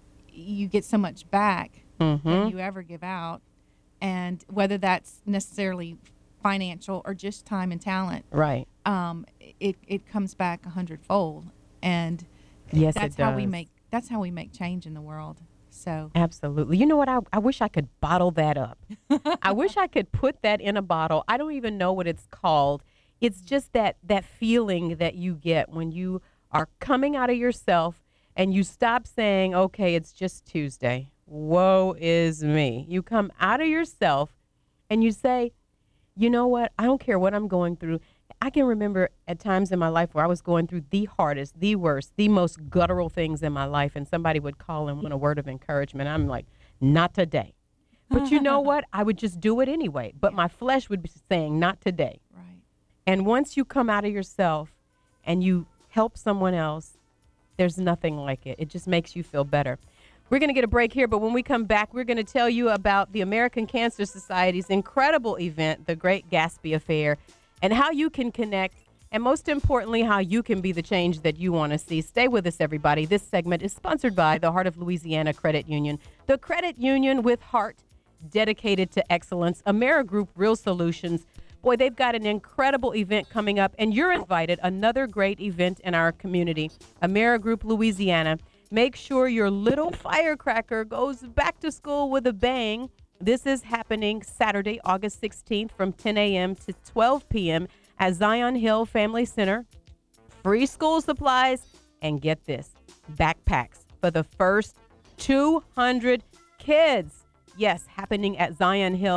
you get so much back mm-hmm. than you ever give out. And whether that's necessarily financial or just time and talent, right? Um, it, it comes back a hundredfold. And yes, that's it does. how we make that's how we make change in the world. So absolutely. You know what? I, I wish I could bottle that up. I wish I could put that in a bottle. I don't even know what it's called. It's just that that feeling that you get when you are coming out of yourself and you stop saying, okay, it's just Tuesday. Woe is me. You come out of yourself and you say, you know what? I don't care what I'm going through. I can remember at times in my life where I was going through the hardest, the worst, the most guttural things in my life, and somebody would call and want a word of encouragement. I'm like, not today. But you know what? I would just do it anyway. But my flesh would be saying, not today. Right. And once you come out of yourself and you help someone else, there's nothing like it. It just makes you feel better. We're going to get a break here, but when we come back, we're going to tell you about the American Cancer Society's incredible event, the Great Gatsby Affair, and how you can connect, and most importantly, how you can be the change that you want to see. Stay with us, everybody. This segment is sponsored by the Heart of Louisiana Credit Union, the credit union with heart, dedicated to excellence. Amerigroup Real Solutions. Boy, they've got an incredible event coming up, and you're invited. Another great event in our community, Amerigroup Louisiana. Make sure your little firecracker goes back to school with a bang. This is happening Saturday, August sixteenth from ten a.m. to twelve p.m. at Zion Hill Family Center. Free school supplies, and get this, backpacks for the first two hundred kids. Yes, happening at Zion Hill.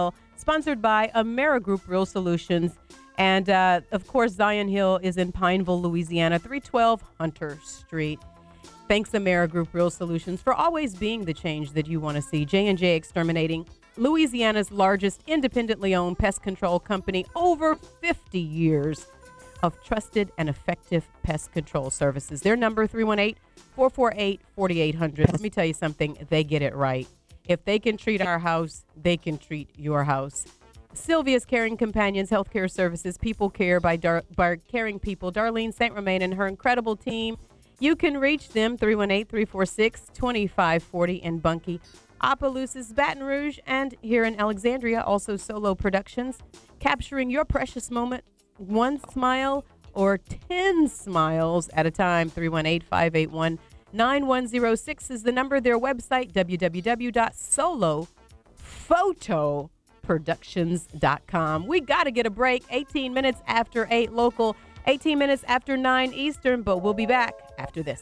sponsored by Amerigroup Real Solutions. And, uh, of course, Zion Hill is in Pineville, Louisiana, three twelve Hunter Street. Thanks, Amerigroup Real Solutions, for always being the change that you want to see. J and J Exterminating, Louisiana's largest independently owned pest control company, over fifty years of trusted and effective pest control services. Their number, three one eight, four four eight, four eight zero zero. Let me tell you something, they get it right. If they can treat our house, they can treat your house. Sylvia's Caring Companions Healthcare Services, People Care by, Dar- by Caring People. Darlene Saint Romain and her incredible team. You can reach them, three one eight, three four six, two five four zero in Bunkie, Opelousas, Baton Rouge, and here in Alexandria, also Solo Productions, capturing your precious moment, one smile or ten smiles at a time. Three one eight, five eight one, nine one zero six is the number. Their website, w w w dot solo photo productions dot com. We got to get a break. eighteen minutes after eight local, eighteen minutes after nine Eastern, but we'll be back after this.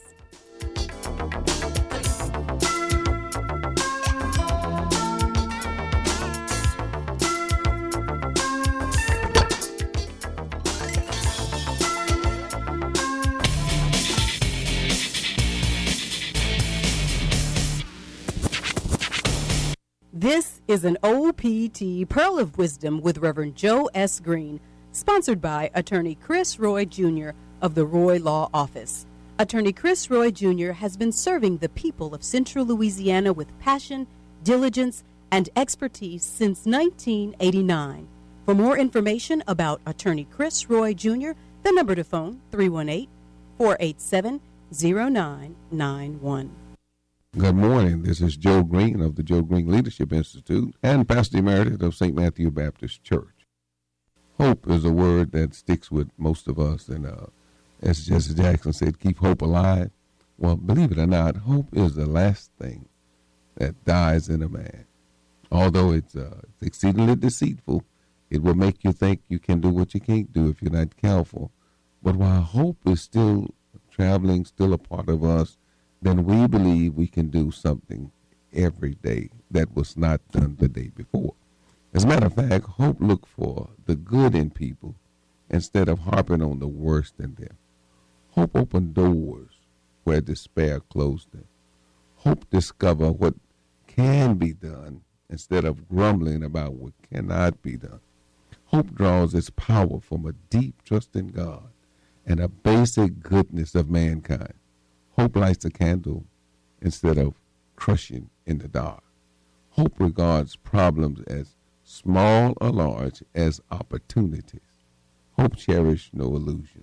This is an O P T Pearl of Wisdom with Reverend Joe S. Green, sponsored by Attorney Chris Roy Junior of the Roy Law Office. Attorney Chris Roy Junior has been serving the people of Central Louisiana with passion, diligence, and expertise since nineteen eighty-nine. For more information about Attorney Chris Roy Junior, the number to phone, three one eight, four eight seven, zero nine nine one. Good morning. This is Joe Green of the Joe Green Leadership Institute and Pastor Emeritus of Saint Matthew Baptist Church. Hope is a word that sticks with most of us, and uh, as Jesse Jackson said, keep hope alive. Well, believe it or not, hope is the last thing that dies in a man. Although it's, uh, it's exceedingly deceitful, it will make you think you can do what you can't do if you're not careful. But while hope is still traveling, still a part of us, then we believe we can do something every day that was not done the day before. As a matter of fact, hope looks for the good in people instead of harping on the worst in them. Hope open doors where despair closed them. Hope discover what can be done instead of grumbling about what cannot be done. Hope draws its power from a deep trust in God and a basic goodness of mankind. Hope lights a candle instead of crushing in the dark. Hope regards problems as small or large as opportunities. Hope cherishes no illusion,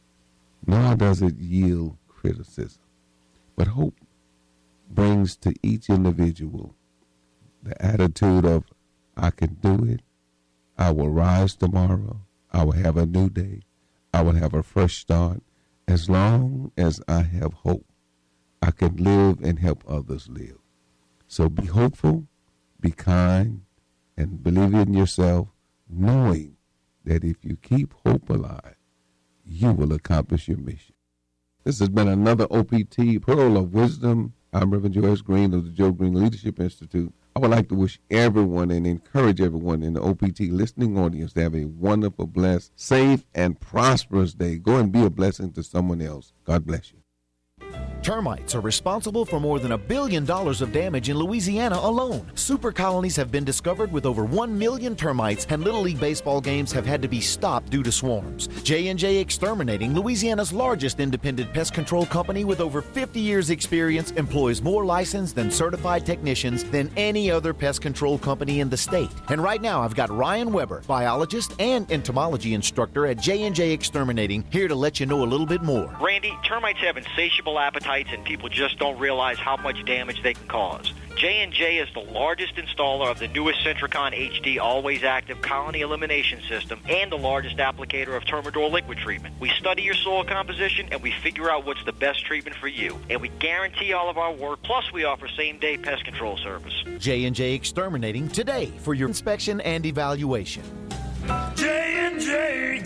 nor does it yield criticism. But hope brings to each individual the attitude of, I can do it, I will rise tomorrow, I will have a new day, I will have a fresh start. As long as I have hope, I can live and help others live. So be hopeful, be kind, and believe in yourself, knowing that if you keep hope alive, you will accomplish your mission. This has been another O P T Pearl of Wisdom. I'm Reverend Joe S. Green of the Joe Green Leadership Institute. I would like to wish everyone and encourage everyone in the O P T listening audience to have a wonderful, blessed, safe, and prosperous day. Go and be a blessing to someone else. God bless you. Termites are responsible for more than a billion dollars of damage in Louisiana alone. Super colonies have been discovered with over one million termites, and Little League baseball games have had to be stopped due to swarms. J and J Exterminating, Louisiana's largest independent pest control company with over fifty years experience, employs more licensed and certified technicians than any other pest control company in the state. And right now I've got Ryan Weber, biologist and entomology instructor at J and J Exterminating, here to let you know a little bit more. Randy, termites have insatiable appetites, and people just don't realize how much damage they can cause. J and J is the largest installer of the newest Centricon H D always active colony elimination system and the largest applicator of Termador liquid treatment. We study your soil composition and we figure out what's the best treatment for you. And we guarantee all of our work, plus we offer same-day pest control service. J and J Exterminating today for your inspection and evaluation. J and J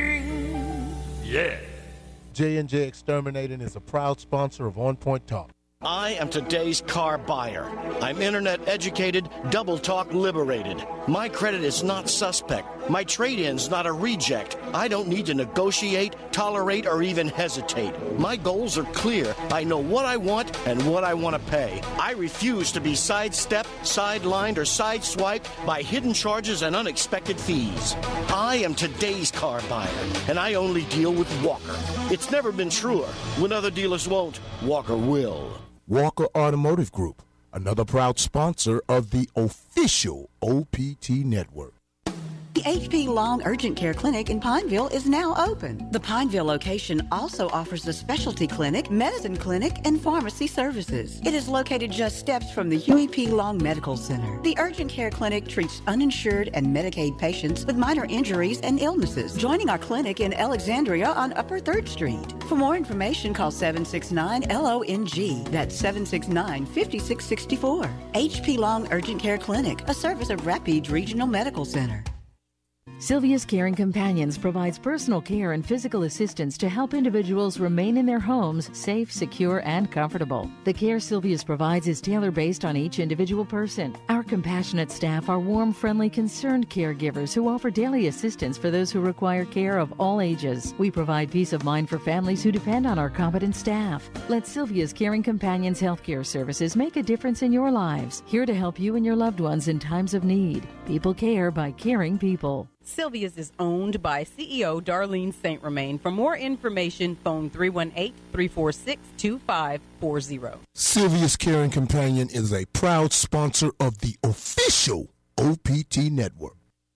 Exterminating. Yeah. J and J Exterminating is a proud sponsor of On Point Talk. I am today's car buyer. I'm internet educated, double talk liberated. My credit is not suspect. My trade-in's not a reject. I don't need to negotiate, tolerate, or even hesitate. My goals are clear. I know what I want and what I want to pay. I refuse to be sidestepped, sidelined, or sideswiped by hidden charges and unexpected fees. I am today's car buyer, and I only deal with Walker. It's never been truer. When other dealers won't, Walker will. Walker Automotive Group, another proud sponsor of the official O P T Network. The H P Long Urgent Care Clinic in Pineville is now open. The Pineville location also offers a specialty clinic, medicine clinic, and pharmacy services. It is located just steps from the Huey P. Long Medical Center. The Urgent Care Clinic treats uninsured and Medicaid patients with minor injuries and illnesses, joining our clinic in Alexandria on Upper third Street. For more information, call seven six nine L O N G. That's seven six nine, five six six four. H P Long Urgent Care Clinic, a service of Rapides Regional Medical Center. Sylvia's Caring Companions provides personal care and physical assistance to help individuals remain in their homes safe, secure, and comfortable. The care Sylvia's provides is tailor-based on each individual person. Our compassionate staff are warm, friendly, concerned caregivers who offer daily assistance for those who require care of all ages. We provide peace of mind for families who depend on our competent staff. Let Sylvia's Caring Companions healthcare services make a difference in your lives. Here to help you and your loved ones in times of need. People care by caring people. Sylvia's is owned by C E O Darlene Saint Romain. For more information, phone three one eight, three four six, two five four zero. Sylvia's Caring Companion is a proud sponsor of the official O P T Network.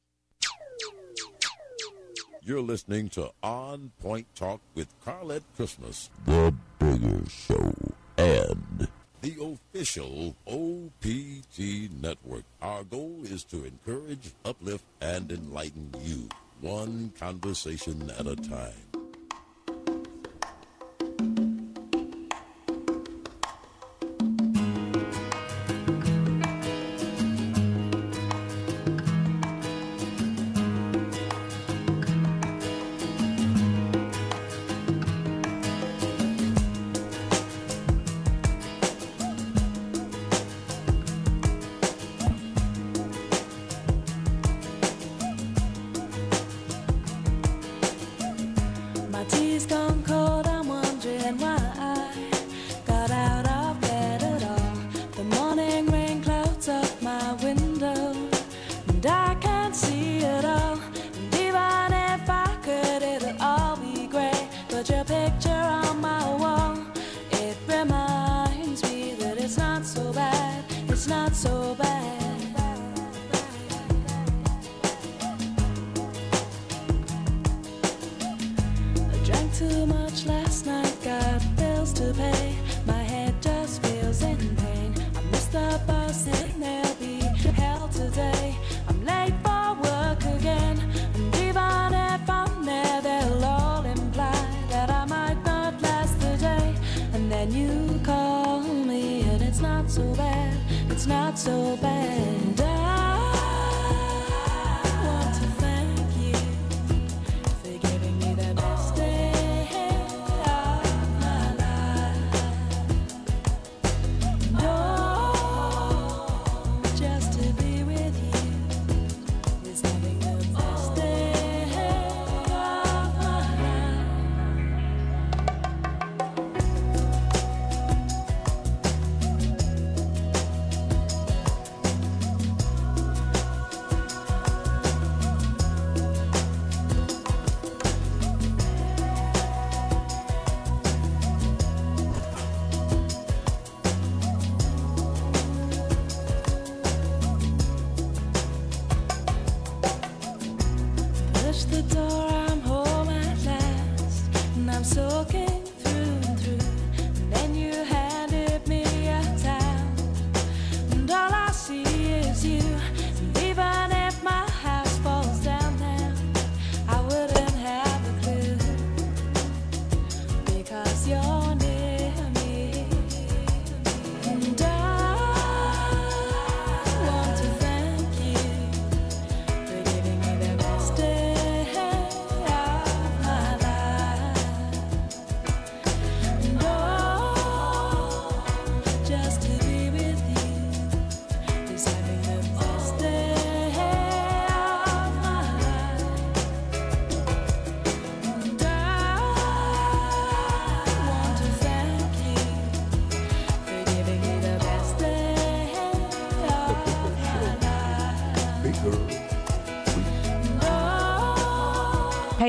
You're listening to On Point Talk with Carlette Christmas, the Bigger Show, and the official O P T Network. Our goal is to encourage, uplift, and enlighten you, one conversation at a time.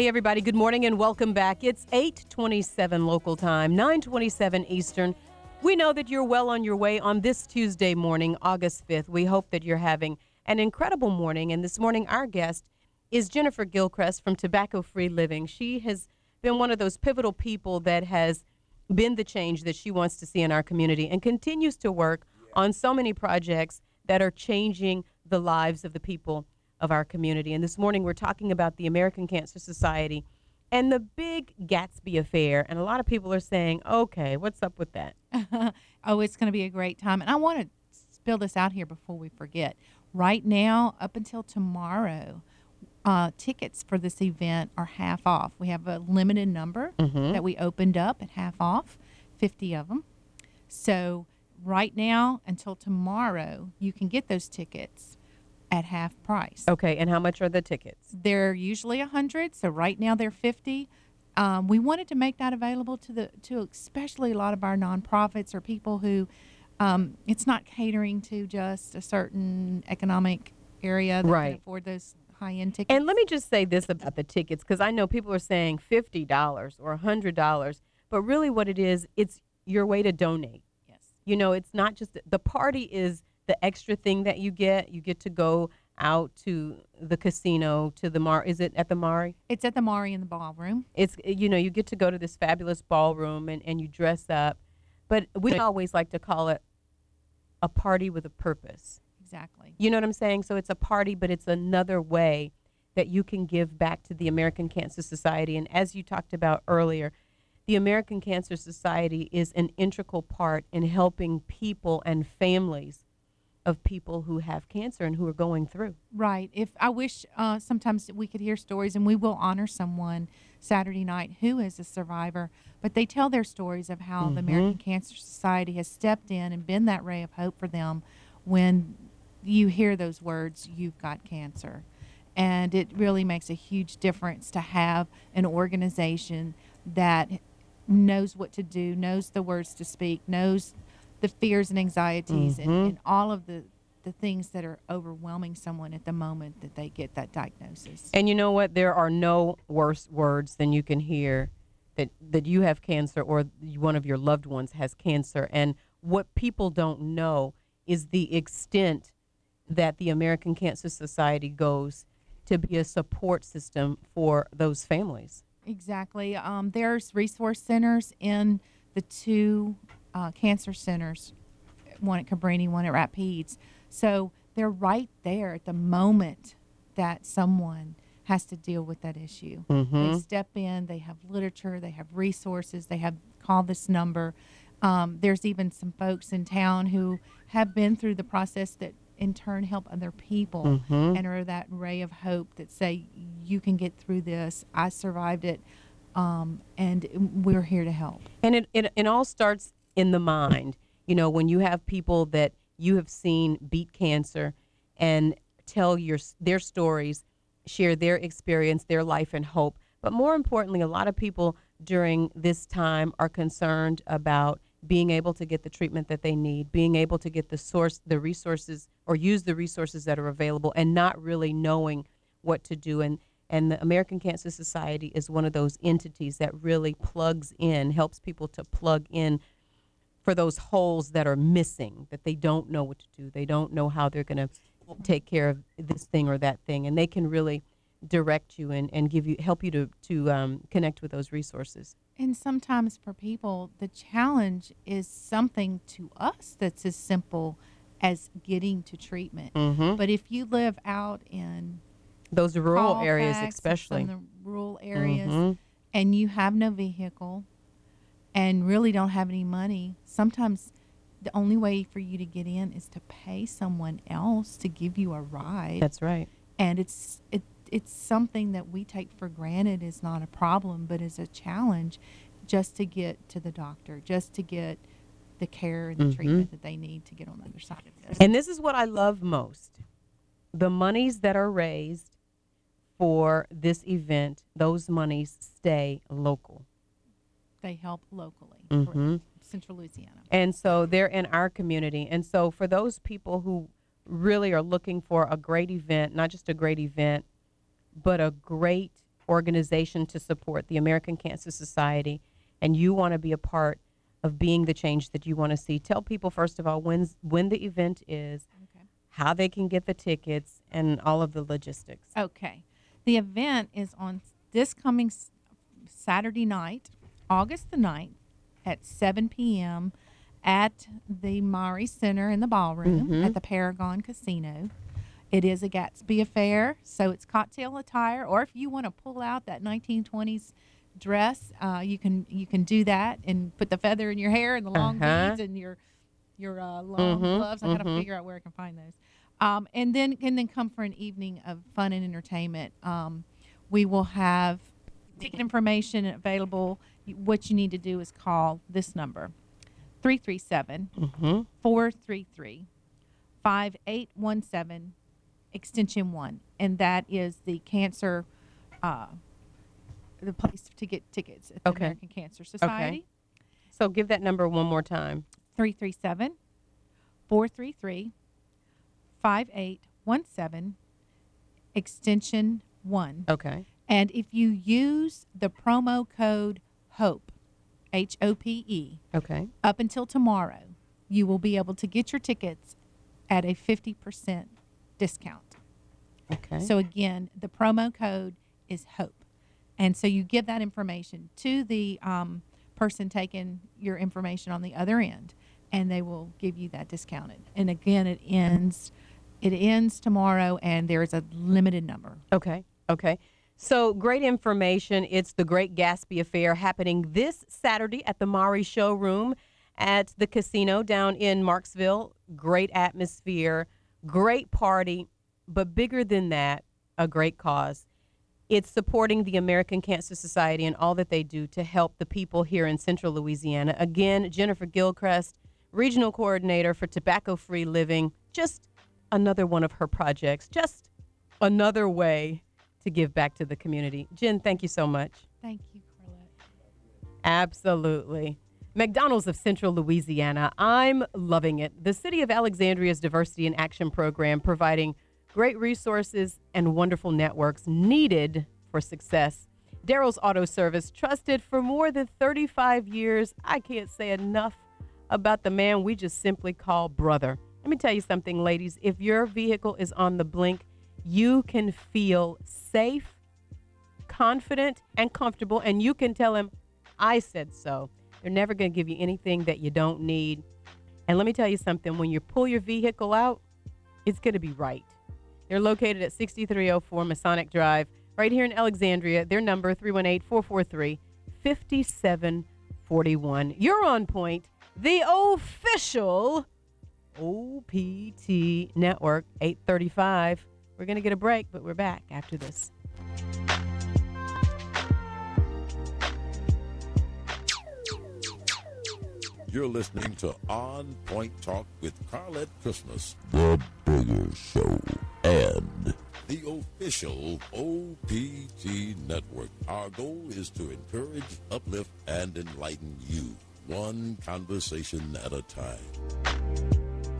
Hey, everybody. Good morning and welcome back. It's eight twenty-seven local time, nine twenty-seven Eastern. We know that you're well on your way on this Tuesday morning, August fifth. We hope that you're having an incredible morning. And this morning, our guest is Jennifer Gilchrist from Tobacco Free Living. She has been one of those pivotal people that has been the change that she wants to see in our community and continues to work on so many projects that are changing the lives of the people of our community. And this morning we're talking about the American Cancer Society and the big Gatsby affair. And a lot of people are saying, okay, what's up with that? Oh, it's going to be a great time. And I want to spill this out here before we forget. Right now, up until tomorrow, uh, tickets for this event are half off. We have a limited number Mhm. that we opened up at half off, fifty of them. So right now until tomorrow, you can get those tickets at half price. Okay, and how much are the tickets? They're usually a hundred, so right now they're fifty. Um, we wanted to make that available to the to especially a lot of our nonprofits or people who um, it's not catering to just a certain economic area that Right. can afford those high end tickets. And let me just say this about the tickets, because I know people are saying fifty dollars or one hundred dollars, but really what it is, it's your way to donate. Yes. You know, it's not just, the party is the extra thing that you get. You get to go out to the casino, to the Mar. Is it at the Mari? It's at the Mari in the ballroom. It's, you know, you get to go to this fabulous ballroom and, and you dress up. But we always like to call it a party with a purpose. Exactly. You know what I'm saying? So it's a party, but it's another way that you can give back to the American Cancer Society. And as you talked about earlier, the American Cancer Society is an integral part in helping people and families of people who have cancer and who are going through. Right. If I wish uh, sometimes we could hear stories, and we will honor someone Saturday night who is a survivor, but they tell their stories of how the American Cancer Society has stepped in and been that ray of hope for them when you hear those words, "You've got cancer." And it really makes a huge difference to have an organization that knows what to do, knows the words to speak, knows the fears and anxieties and, Mhm. and all of the, the things that are overwhelming someone at the moment that they get that diagnosis. And you know what? There are no worse words than you can hear that, that you have cancer or one of your loved ones has cancer. And what people don't know is the extent that the American Cancer Society goes to be a support system for those families. Exactly. Um, there's resource centers in the two uh, cancer centers, one at Cabrini, one at Rapides. So they're right there at the moment that someone has to deal with that issue. They Mhm. step in, they have literature, they have resources, they have call this number. Um, there's even some folks in town who have been through the process that in turn help other people Mhm. and are that ray of hope that say, you can get through this. I survived it. Um, and we're here to help. And it, it, it all starts in the mind. You know, when you have people that you have seen beat cancer and tell your their stories, share their experience, their life and hope. But more importantly, a lot of people during this time are concerned about being able to get the treatment that they need, being able to get the source, the resources, or use the resources that are available, and not really knowing what to do. And and the American Cancer Society is one of those entities that really plugs in, helps people to plug in for those holes that are missing, that they don't know what to do. They don't know how they're going to take care of this thing or that thing. And they can really direct you and, and give you, help you to, to um, connect with those resources. And sometimes for people, the challenge is something to us that's as simple as getting to treatment. Mhm. But if you live out in Those rural areas Colfax, especially. some of the rural areas, Mhm. and you have no vehicle and really don't have any money, sometimes the only way for you to get in is to pay someone else to give you a ride. That's right. And it's it it's something that we take for granted is not a problem, but is a challenge just to get to the doctor, just to get the care and the Mhm. treatment that they need to get on the other side of this. And this is what I love most. The monies that are raised for this event, those monies stay local. They help locally, Mhm. Central Louisiana. And so they're in our community. And so for those people who really are looking for a great event, not just a great event, but a great organization to support the American Cancer Society, and you want to be a part of being the change that you want to see, tell people, first of all, when's, when the event is, okay, how they can get the tickets, and all of the logistics. Okay. The event is on this coming s- Saturday night, August the ninth, at seven p.m. at the Maury Center in the ballroom Mhm. at the Paragon Casino. It is a Gatsby affair, so it's cocktail attire, or if you want to pull out that nineteen twenties dress, uh, you can you can do that and put the feather in your hair and the long Uh-huh. beads and your your uh, long Mhm, gloves. I got to mhm. figure out where I can find those. Um, and then and then come for an evening of fun and entertainment. Um, we will have ticket information available. You- What you need to do is call this number, three three seven, four three three, five eight one seven, extension one. And that is the cancer, uh, the place to get tickets at the Okay. American Cancer Society. Okay. So give that number one more time. three three seven, four three three, five eight one seven, extension one. Okay. And if you use the promo code HOPE, H O P E, Okay. up until tomorrow, you will be able to get your tickets at a fifty percent discount. Okay. So again, the promo code is HOPE. And so you give that information to the um, person taking your information on the other end, and they will give you that discounted. And again, it ends it ends tomorrow, and there is a limited number. Okay. Okay. So great information. It's the Great Gatsby Affair happening this Saturday at the Maury Showroom at the casino down in Marksville. Great atmosphere, great party, but bigger than that, a great cause. It's supporting the American Cancer Society and all that they do to help the people here in Central Louisiana. Again, Jennifer Gilchrist, Regional Coordinator for Tobacco-Free Living, just another one of her projects, just another way to give back to the community. Jen, thank you so much. Thank you, Carlette. Absolutely. McDonald's of Central Louisiana, I'm loving it. The City of Alexandria's Diversity in Action program providing great resources and wonderful networks needed for success. Daryl's Auto Service, trusted for more than thirty-five years. I can't say enough about the man we just simply call brother. Let me tell you something, ladies. If your vehicle is on the blink, you can feel safe, confident, and comfortable, and you can tell him, I said so. They're never going to give you anything that you don't need. And let me tell you something. When you pull your vehicle out, it's going to be right. They're located at sixty-three oh four Masonic Drive, right here in Alexandria. Their number, three one eight, four four three, five seven four one. You're on point. The official O P T Network, eight thirty-five. We're going to get a break, but we're back after this. You're listening to On Point Talk with Carlette Christmas, the Bigger Show, and the official O P T Network. Our goal is to encourage, uplift, and enlighten you, one conversation at a time.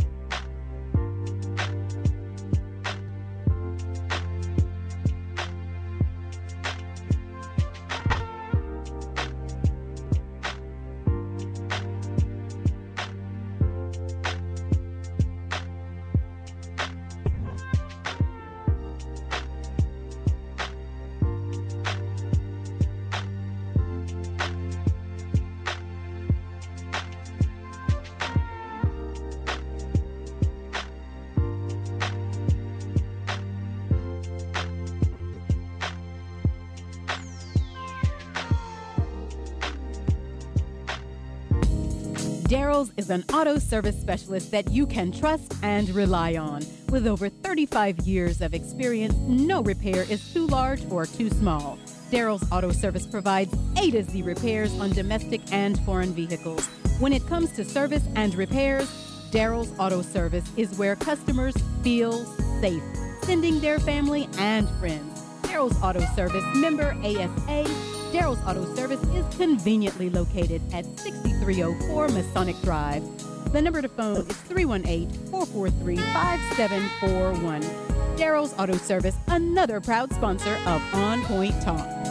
Daryl's is an auto service specialist that you can trust and rely on. With over thirty-five years of experience, no repair is too large or too small. Daryl's Auto Service provides A to Z repairs on domestic and foreign vehicles. When it comes to service and repairs, Daryl's Auto Service is where customers feel safe, sending their family and friends. Daryl's Auto Service, member A S A. Daryl's Auto Service is conveniently located at sixty-three oh four Masonic Drive. The number to phone is three one eight, four four three, five seven four one. Daryl's Auto Service, another proud sponsor of On Point Talk.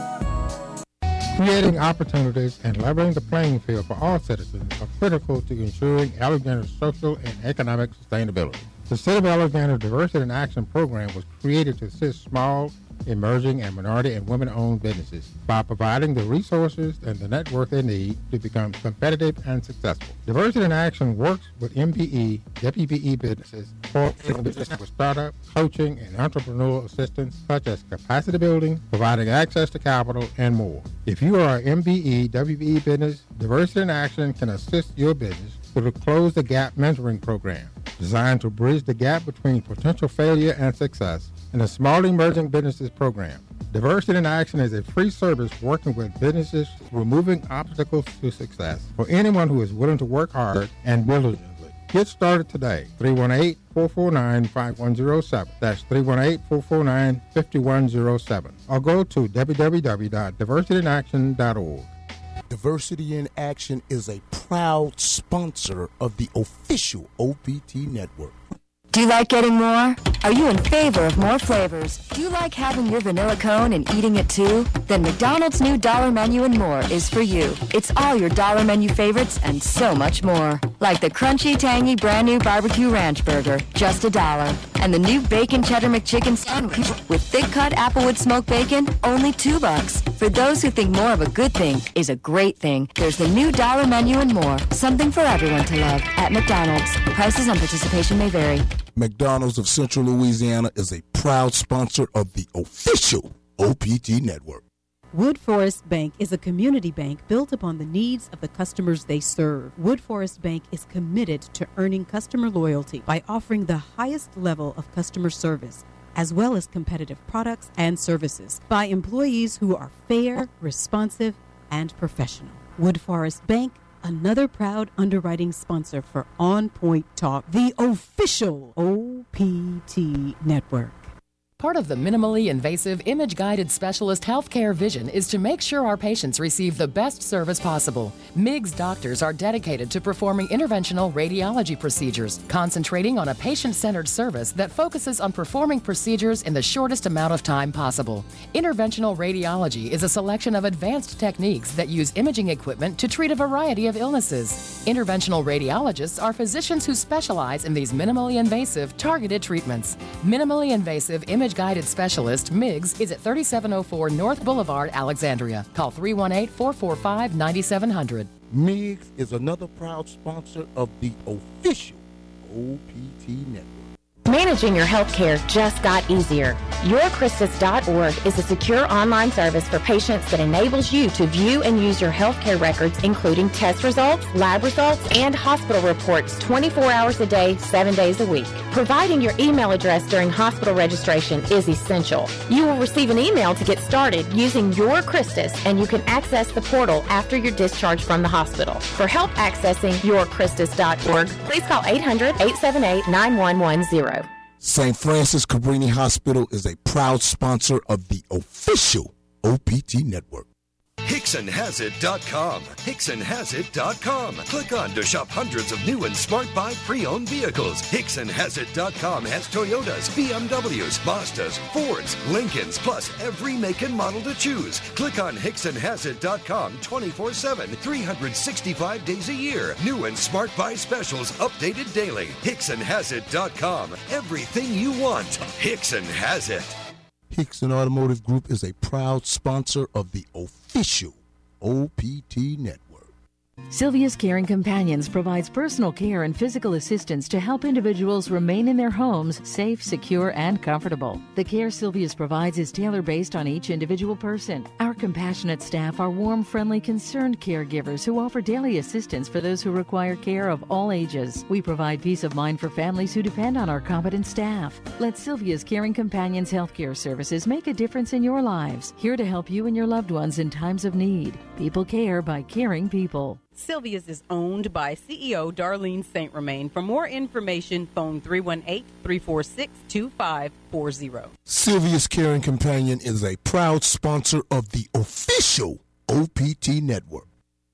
Creating opportunities and leveling the playing field for all citizens are critical to ensuring Alexandria's social and economic sustainability. The City of Alexandria Diversity in Action program was created to assist small, emerging, and minority and women-owned businesses by providing the resources and the network they need to become competitive and successful. Diversity in Action works with M P E, W P E businesses for business with startup, coaching, and entrepreneurial assistance such as capacity building, providing access to capital, and more. If you are an M P E, W P E business, Diversity in Action can assist your business through the Close the Gap mentoring program, designed to bridge the gap between potential failure and success, and the Small Emerging Businesses Program. Diversity in Action is a free service working with businesses removing obstacles to success for anyone who is willing to work hard and diligently. Get started today. three one eight, four four nine, five one zero seven. That's three one eight, four four nine, five one zero seven. Or go to w w w dot diversity in action dot org. Diversity in Action is a proud sponsor of the official O P T network. Do you like getting more? Are you in favor of more flavors? Do you like having your vanilla cone and eating it too? Then McDonald's new Dollar Menu and More is for you. It's all your Dollar Menu favorites and so much more. Like the crunchy, tangy, brand new barbecue ranch burger, just a dollar. And the new bacon cheddar McChicken sandwich with thick cut applewood smoked bacon, only two bucks. For those who think more of a good thing is a great thing, there's the new Dollar Menu and More. Something for everyone to love at McDonald's. Prices and participation may vary. McDonald's of Central Louisiana is a proud sponsor of the official O P T network. Wood Forest Bank is a community bank built upon the needs of the customers they serve. Wood Forest Bank is committed to earning customer loyalty by offering the highest level of customer service, as well as competitive products and services by employees who are fair, responsive, and professional. Wood Forest Bank, another proud underwriting sponsor for On Point Talk, the official O P T network. Part of the minimally invasive image-guided specialist healthcare vision is to make sure our patients receive the best service possible. M I G S doctors are dedicated to performing interventional radiology procedures, concentrating on a patient-centered service that focuses on performing procedures in the shortest amount of time possible. Interventional radiology is a selection of advanced techniques that use imaging equipment to treat a variety of illnesses. Interventional radiologists are physicians who specialize in these minimally invasive, targeted treatments. Minimally invasive image Guided Specialist, M I G S, is at thirty-seven oh four North Boulevard, Alexandria. Call three one eight, four four five, nine seven zero zero. M I G S is another proud sponsor of the official O P T network. Managing your health care just got easier. your christus dot org is a secure online service for patients that enables you to view and use your health care records, including test results, lab results, and hospital reports twenty-four hours a day, seven days a week. Providing your email address during hospital registration is essential. You will receive an email to get started using Your Christus, and you can access the portal after your discharge from the hospital. For help accessing your christus dot org, please call eight hundred, eight seven eight, nine one one zero. Saint Francis Cabrini Hospital is a proud sponsor of the official O P T network. Hickson Has It dot com. Hickson Has It dot com. Click on to shop hundreds of new and smart buy pre-owned vehicles. Hickson Has It dot com has Toyotas, B M Ws, Mazdas, Fords, Lincolns, plus every make and model to choose. Click on Hickson Has It dot com twenty-four seven, three hundred sixty-five days a year. New and smart buy specials updated daily. Hickson Has It dot com. Everything you want. Hickson has it. Hickson Automotive Group is a proud sponsor of the official O P T network. Sylvia's Caring Companions provides personal care and physical assistance to help individuals remain in their homes safe, secure, and comfortable. The care Sylvia's provides is tailor-based on each individual person. Our compassionate staff are warm, friendly, concerned caregivers who offer daily assistance for those who require care of all ages. We provide peace of mind for families who depend on our competent staff. Let Sylvia's Caring Companions healthcare services make a difference in your lives. Here to help you and your loved ones in times of need. People care by caring people. Sylvia's is owned by C E O Darlene Saint Romain. For more information, phone three one eight, three four six, two five four zero. Sylvia's Caring Companion is a proud sponsor of the official O P T network.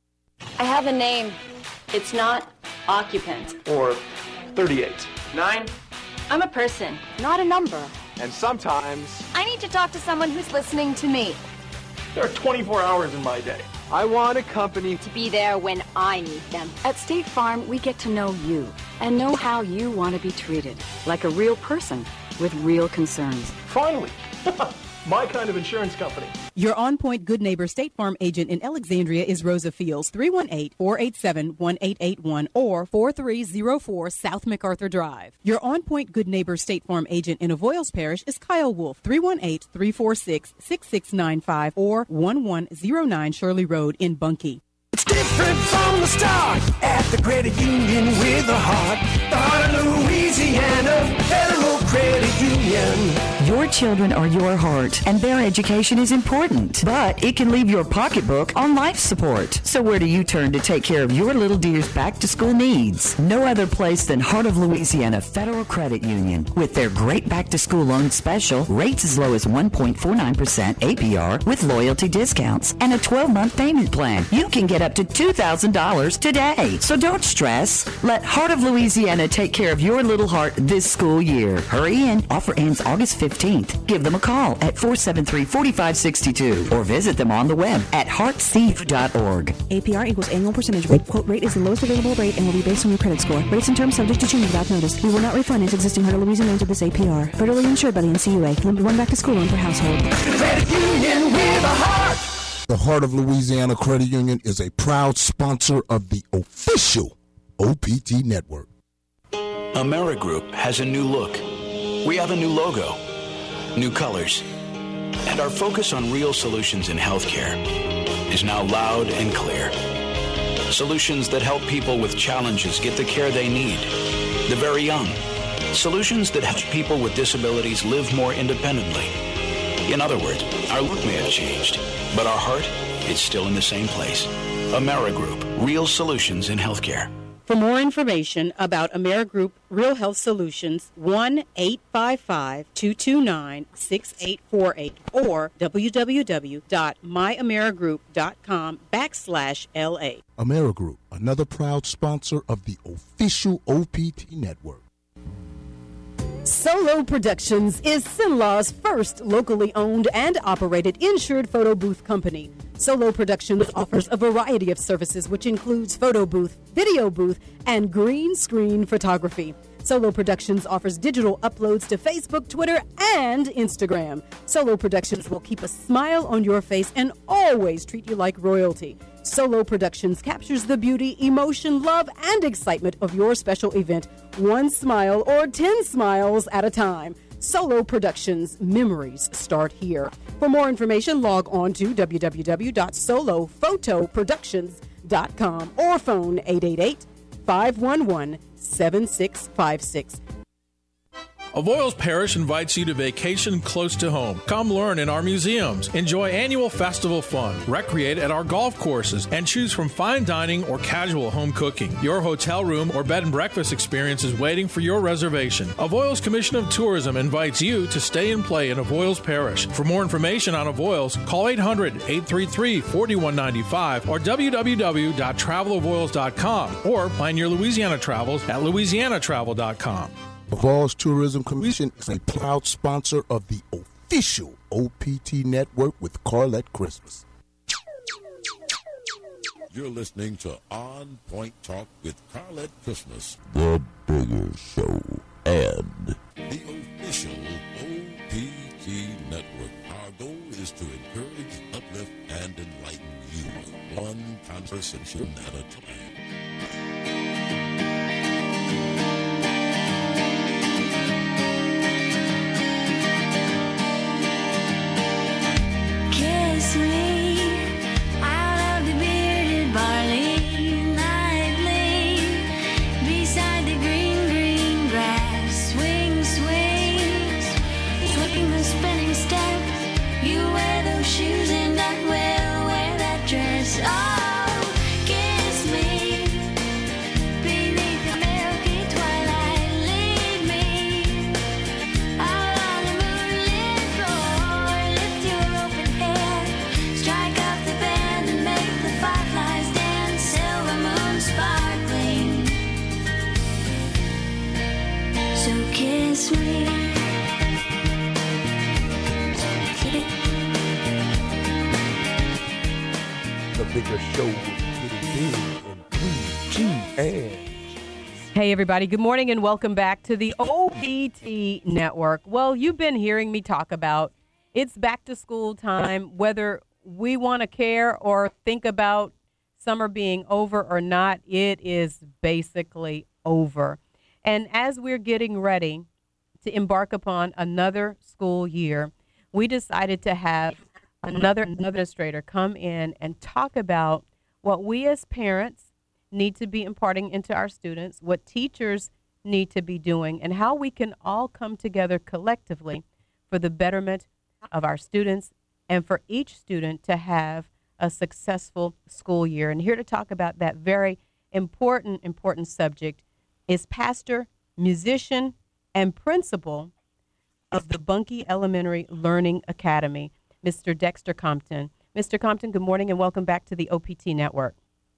I have a name. It's not occupant. Or thirty-eight. Nine. I'm a person, not a number. And sometimes I need to talk to someone who's listening to me. There are twenty-four hours in my day. I want a company to be there when I need them. At State Farm, we get to know you and know how you want to be treated, like a real person with real concerns. Finally, my kind of insurance company. Your on-point Good Neighbor State Farm agent in Alexandria is Rosa Fields, three one eight, four eight seven, one eight eight one or four three zero four South MacArthur Drive. Your on-point Good Neighbor State Farm agent in Avoyles Parish is Kyle Wolf, three one eight, three four six, six six nine five or one one zero nine Shirley Road in Bunkie. It's different from the start at the Credit Union with a heart. The heart of Louisiana, Federal Credit Union. Your children are your heart, and their education is important, but it can leave your pocketbook on life support. So where do you turn to take care of your little dear's back-to-school needs? No other place than Heart of Louisiana Federal Credit Union. With their great back-to-school loan special, rates as low as one point four nine percent A P R with loyalty discounts and a twelve-month payment plan. You can get up to two thousand dollars today. So don't stress. Let Heart of Louisiana take care of your little heart this school year. Hurry in. Offer ends August fifteenth. Give them a call at four seven three, four five six two or visit them on the web at heartseed dot org. A P R equals annual percentage rate. Quote rate is the lowest available rate and will be based on your credit score. Rates and terms subject to change without notice. We will not refinance existing Heart of Louisiana loans with this A P R. Federally insured by the N C U A. Limited one back to school loan per household. Credit Union with a heart. The Heart of Louisiana Credit Union is a proud sponsor of the official O P T network. Amerigroup has a new look. We have a new logo, new colors, and our focus on real solutions in healthcare is now loud and clear. Solutions that help people with challenges get the care they need, the very young. Solutions that help people with disabilities live more independently. In other words, our look may have changed, but our heart is still in the same place. Amerigroup, real solutions in healthcare. For more information about Amerigroup Real Health Solutions, one eight five five, two two nine, six eight four eight or w w w dot my amerigroup dot com backslash L A. Amerigroup, another proud sponsor of the official O P T network. Solo Productions is Sinlaw's first locally owned and operated insured photo booth company. Solo Productions offers a variety of services, which includes photo booth, video booth, and green screen photography. Solo Productions offers digital uploads to Facebook, Twitter, and Instagram. Solo Productions will keep a smile on your face and always treat you like royalty. Solo Productions captures the beauty, emotion, love, and excitement of your special event, one smile or ten smiles at a time. Solo Productions, memories start here. For more information, log on to w w w dot solo photo productions dot com or phone eight eight eight, five one one, seven six five six. Avoyles Parish invites you to vacation close to home. Come learn in our museums, enjoy annual festival fun, recreate at our golf courses, and choose from fine dining or casual home cooking. Your hotel room or bed and breakfast experience is waiting for your reservation. Avoyles Commission of Tourism invites you to stay and play in Avoyles Parish. For more information on Avoyles, call eight hundred, eight three three, four one nine five or w w w dot travel avoyles dot com or plan your Louisiana travels at louisiana travel dot com. Avoyles Tourism Commission is a proud sponsor of the official O P T network with Carlette Christmas. You're listening to On Point Talk with Carlette Christmas, the Bigger Show, and the official O P T network. Our goal is to encourage, uplift, and enlighten you, one conversation at a time. Kiss me out of the bearded barley, lightly beside the green, green grass. Swing, swing, swing the spinning step. You wear those shoes and I will wear that dress. Oh, kiss me beneath the milky twilight. Lead me out on the moonlit floor. Lift your open hair, strike up the band and make the fireflies dance. Silver moon sparkling, so kiss me. bigger show getting big in three, two, and... Hey, everybody. Good morning and welcome back to the O P T Network. Well, you've been hearing me talk about it's back to school time, whether we want to care or think about summer being over or not, it is basically over. And as we're getting ready to embark upon another school year, we decided to have another administrator come in and talk about what we as parents need to be imparting into our students, what teachers need to be doing, and how we can all come together collectively for the betterment of our students and for each student to have a successful school year. And here to talk about that very important, important subject is pastor, musician, and principal of the Bunkie Elementary Learning Academy, Mister Dexter Compton. Mister Compton, good morning and welcome back to the O P T Network.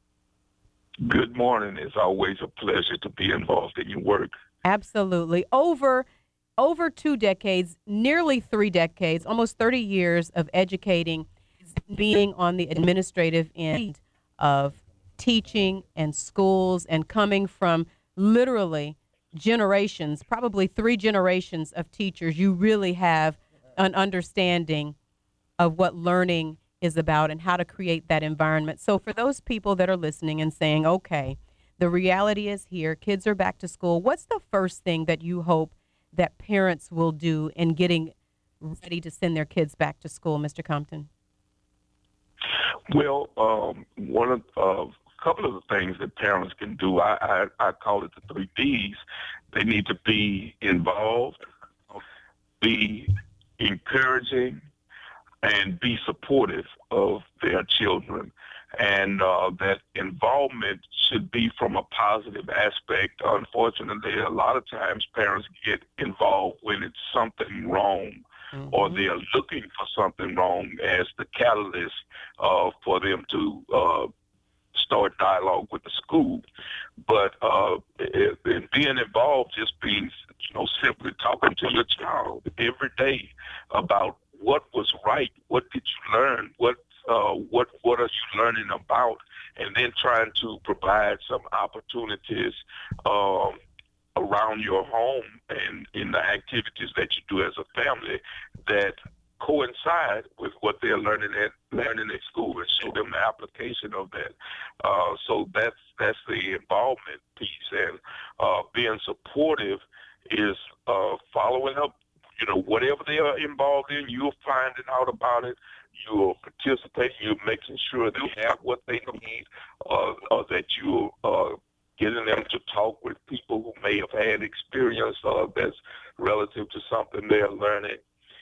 Good morning. It's always a pleasure to be involved in your work. Absolutely. Over over two decades, nearly three decades, almost thirty years of educating, being on the administrative end of teaching and schools and coming from literally generations, probably three generations of teachers. You really have an understanding of what learning is about and how to create that environment. So for those people that are listening and saying, okay, the reality is here, kids are back to school, what's the first thing that you hope that parents will do in getting ready to send their kids back to school, Mister Compton? Well, um, one of uh, a couple of the things that parents can do, I, I, I call it the three Ds. They need to be involved, be encouraging, and be supportive of their children. And uh, that involvement should be from a positive aspect. Unfortunately, a lot of times parents get involved when it's something wrong, mm-hmm. or they're looking for something wrong as the catalyst uh, for them to uh, start dialogue with the school. But uh, it, it being involved just means, you know, simply talking to your child every day about what was right, what did you learn, what uh, what what are you learning about, and then trying to provide some opportunities um, around your home and in the activities that you do as a family that coincide with what they're learning at learning at school, and show them the application of that. Uh, so that's that's the involvement piece, and uh, being supportive is uh, following up. You know, whatever they are involved in, you're finding out about it, you're participating, you're making sure they have what they need, uh, or that you're uh, getting them to talk with people who may have had experience uh, that's relative to something they're learning,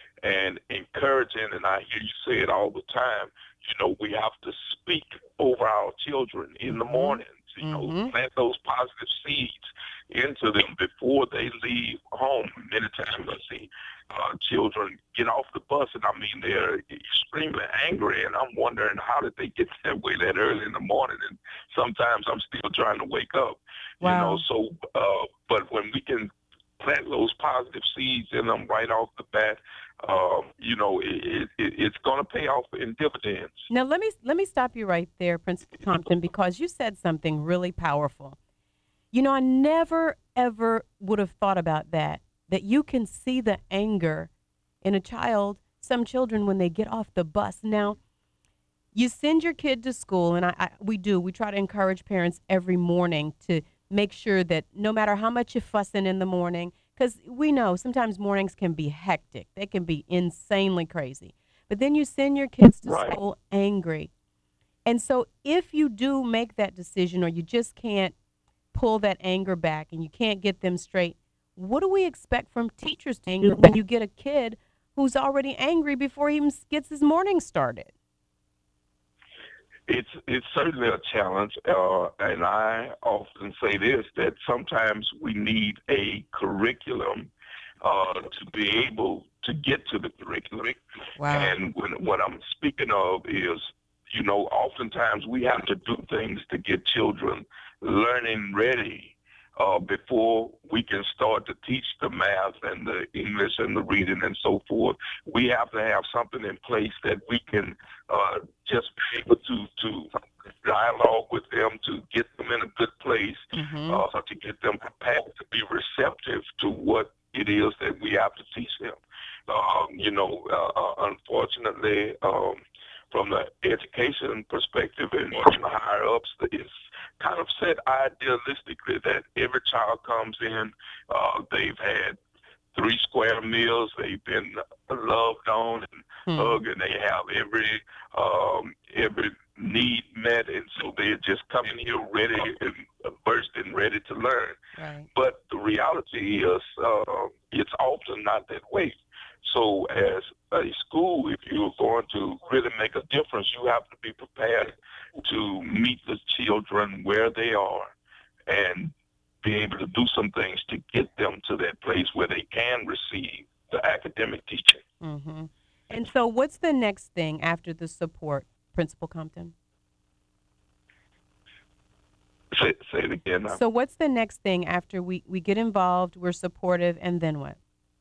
and encouraging. And I hear you say it all the time, you know, we have to speak over our children in the morning, you know, mm-hmm. plant those positive seeds into them before they leave home. Many times I see uh, children get off the bus, and I mean, they're extremely angry, and I'm wondering how did they get that way that early in the morning, and sometimes I'm still trying to wake up. Wow. You know, so, uh, but when we can plant those positive seeds in them right off the bat, um, you know, it, it, it's going to pay off in dividends. Now, let me let me stop you right there, Principal Compton, because you said something really powerful. You know, I never, ever would have thought about that, that you can see the anger in a child, some children, when they get off the bus. Now, you send your kid to school, and I, I we do. We try to encourage parents every morning to make sure that no matter how much you're fussing in the morning, because we know sometimes mornings can be hectic. They can be insanely crazy. But then you send your kids to right. school angry. And so if you do make that decision, or you just can't pull that anger back and you can't get them straight, what do we expect from teachers to anger when you get a kid who's already angry before he even gets his morning started? It's it's certainly a challenge, uh, and I often say this, that sometimes we need a curriculum uh, to be able to get to the curriculum. Wow. And when, what I'm speaking of is, you know, oftentimes we have to do things to get children learning ready uh, before we can start to teach the math and the English and the reading and so forth, we have to have something in place that we can uh, just be able to, to dialogue with them, to get them in a good place, Mhm. uh, to get them prepared to be receptive to what it is that we have to teach them. Um, you know, uh, uh, unfortunately, um, from the education perspective and from the higher ups, it's kind of set idealistically that every child comes in, uh, they've had three square meals, they've been loved on and Hmm. hugged, and they have every um, every need met, and so they're just coming here ready and uh, burst and ready to learn. Right. But the reality is, uh, it's often not that way. So as a school, if you're going to really make a difference, you have to be prepared to meet the children where they are and be able to do some things to get them to that place where they can receive the academic teaching. Mm-hmm. And so what's the next thing after the support, Principal Compton? Say, say it again now. So what's the next thing after we, we get involved, we're supportive, and then what?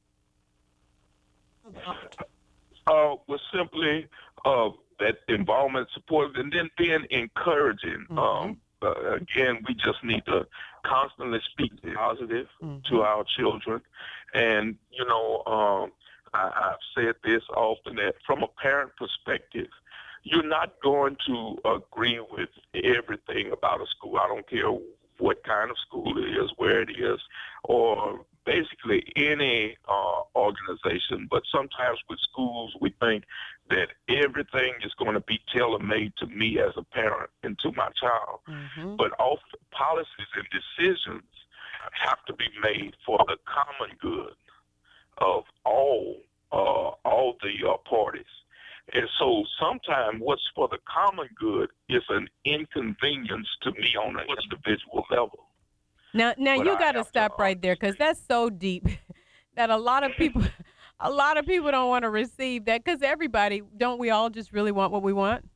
Uh, was simply uh, that involvement, support, and then being encouraging. Mm-hmm. Um, uh, again, we just need to constantly speak positive Mm-hmm. to our children. And, you know, um, I, I've said this often that from a parent perspective, you're not going to agree with everything about a school. I don't care what kind of school it is, where it is, or basically any uh, organization. But sometimes with schools, we think that everything is going to be tailor-made to me as a parent and to my child. Mm-hmm. But often policies and decisions have to be made for the common good of all uh, all the uh, parties. And so sometimes what's for the common good is an inconvenience to me on an individual level. Now, now But you I got to have to, stop right there because that's so deep that a lot of people, a lot of people don't want to receive that because everybody, don't we all just really want what we want?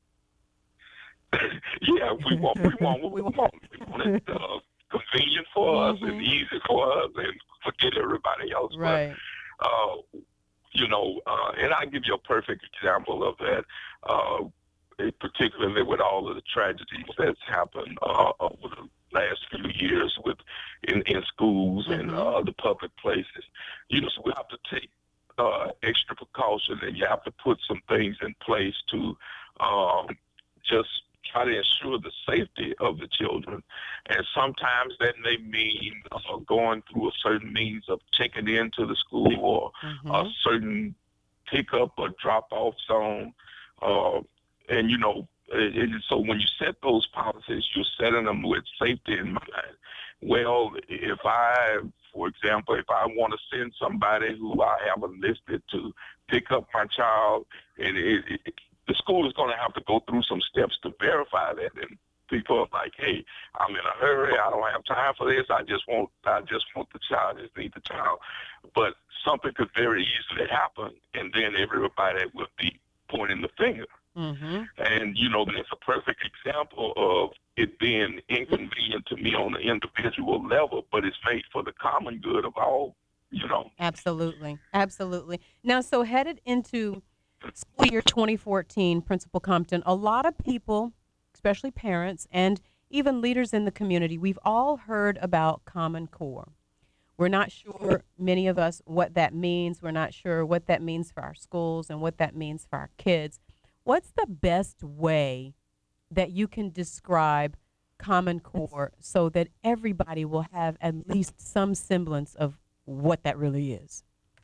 Yeah, we want we want what we want. We want it uh, convenient for us and easy for us, and forget everybody else. Right. But, uh, you know, uh, and I'll give you a perfect example of that, uh, particularly with all of the tragedies that's happened uh, over the last few years with in, in schools and uh, the public places. You know, so we have to take uh, extra precaution, and you have to put some things in place to um, just try to ensure the safety of the children. And sometimes that may mean uh, going through a certain means of checking into the school or Mm-hmm. a certain pick-up or drop-off zone. Uh, and, you know, it, it, so when you set those policies, you're setting them with safety in mind. Well, if I, for example, if I want to send somebody who I have enlisted to pick up my child, and it, it, the school is going to have to go through some steps to verify that. And people are like, "Hey, I'm in a hurry. I don't have time for this. I just want, I just want the child. I just need the child." But something could very easily happen, and then everybody will be pointing the finger. Mm-hmm. And you know, it's a perfect example of it being inconvenient to me on an individual level, but it's made for the common good of all. You know. Absolutely. Absolutely. Now, so headed into school year twenty fourteen, Principal Compton, a lot of people, especially parents and even leaders in the community, we've all heard about Common Core. We're not sure, many of us, what that means. We're not sure what that means for our schools and what that means for our kids. What's the best way that you can describe Common Core so that everybody will have at least some semblance of what that really is?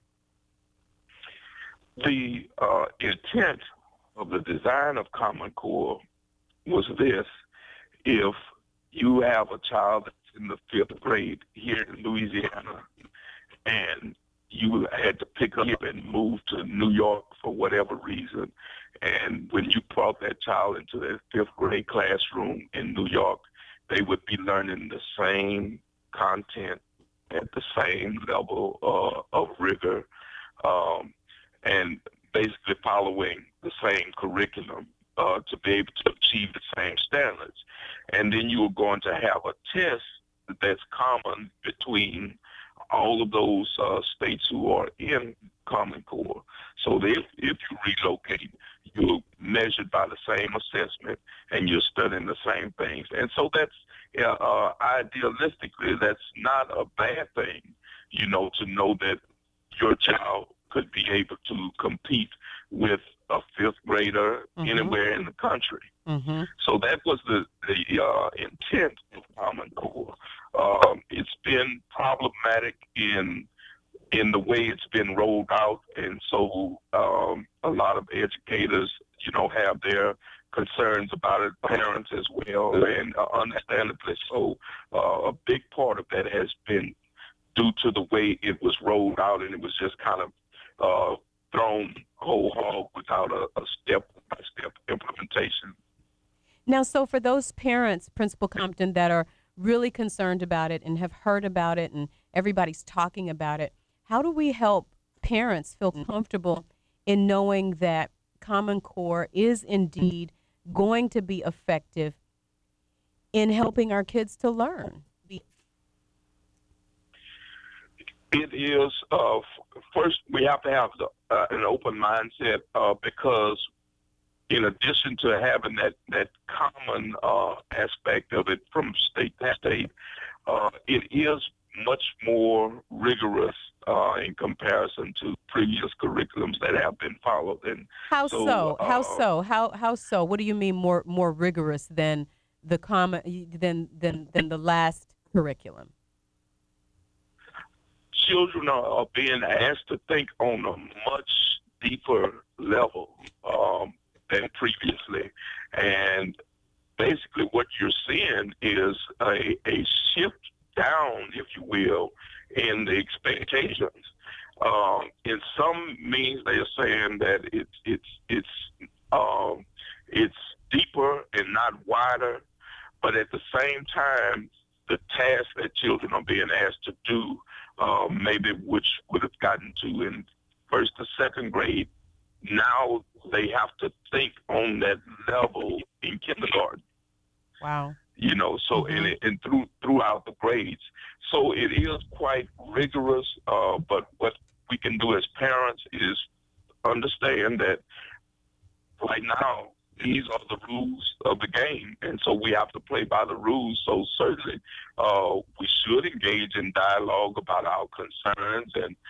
The uh, intent of the design of Common Core was this: if you have a child that's in the fifth grade here in Louisiana and you had to pick up and move to New York for whatever reason, and when you brought that child into the fifth grade classroom in New York, they would be learning the same content at the same level uh, of rigor, um, and basically following the same curriculum uh, to be able to achieve the same standards. And then you were going to have a test that's common between all of those uh, states who are in Common Core. So that if, if you relocate, you're measured by the same assessment and you're studying the same things. And so that's, uh, uh, idealistically, that's not a bad thing, you know, to know that your child could be able to compete with a fifth grader Mhm. anywhere in the country. Mm-hmm. So that was the, the uh, intent of Common Core. Um, it's been problematic in in the way it's been rolled out, and so um, a lot of educators, you know, have their concerns about it, parents as well, and uh, understandably so. Uh, a big part of that has been due to the way it was rolled out, and it was just kind of uh, thrown whole hog without a, a step-by-step implementation. Now, so for those parents, Principal Compton, that are really concerned about it and have heard about it and everybody's talking about it, how do we help parents feel comfortable in knowing that Common Core is indeed going to be effective in helping our kids to learn? It is, uh, f- first, we have to have the, uh, an open mindset uh, because in addition to having that, that common uh, aspect of it from state to state, uh, it is much more rigorous uh, in comparison to previous curriculums that have been followed. And How so? so how uh, so? How how so? What do you mean more more rigorous than the common than than than the last curriculum? Children are, are being asked to think on a much deeper level um, than previously. And basically what you're seeing is a, a shift down, if you will, in the expectations. Um, in some means, they are saying that it's it's it's um, it's deeper and not wider, but at the same time, the tasks that children are being asked to do, uh, maybe which would have gotten to in first or second grade, now they have to think on that level in kindergarten. Wow. You know, so Mhm. and it, and through throughout the grades, so it is quite rigorous. Uh, but what we can do as parents is understand that right now these are the rules of the game, and so we have to play by the rules. So certainly, uh, we should engage in dialogue about our concerns and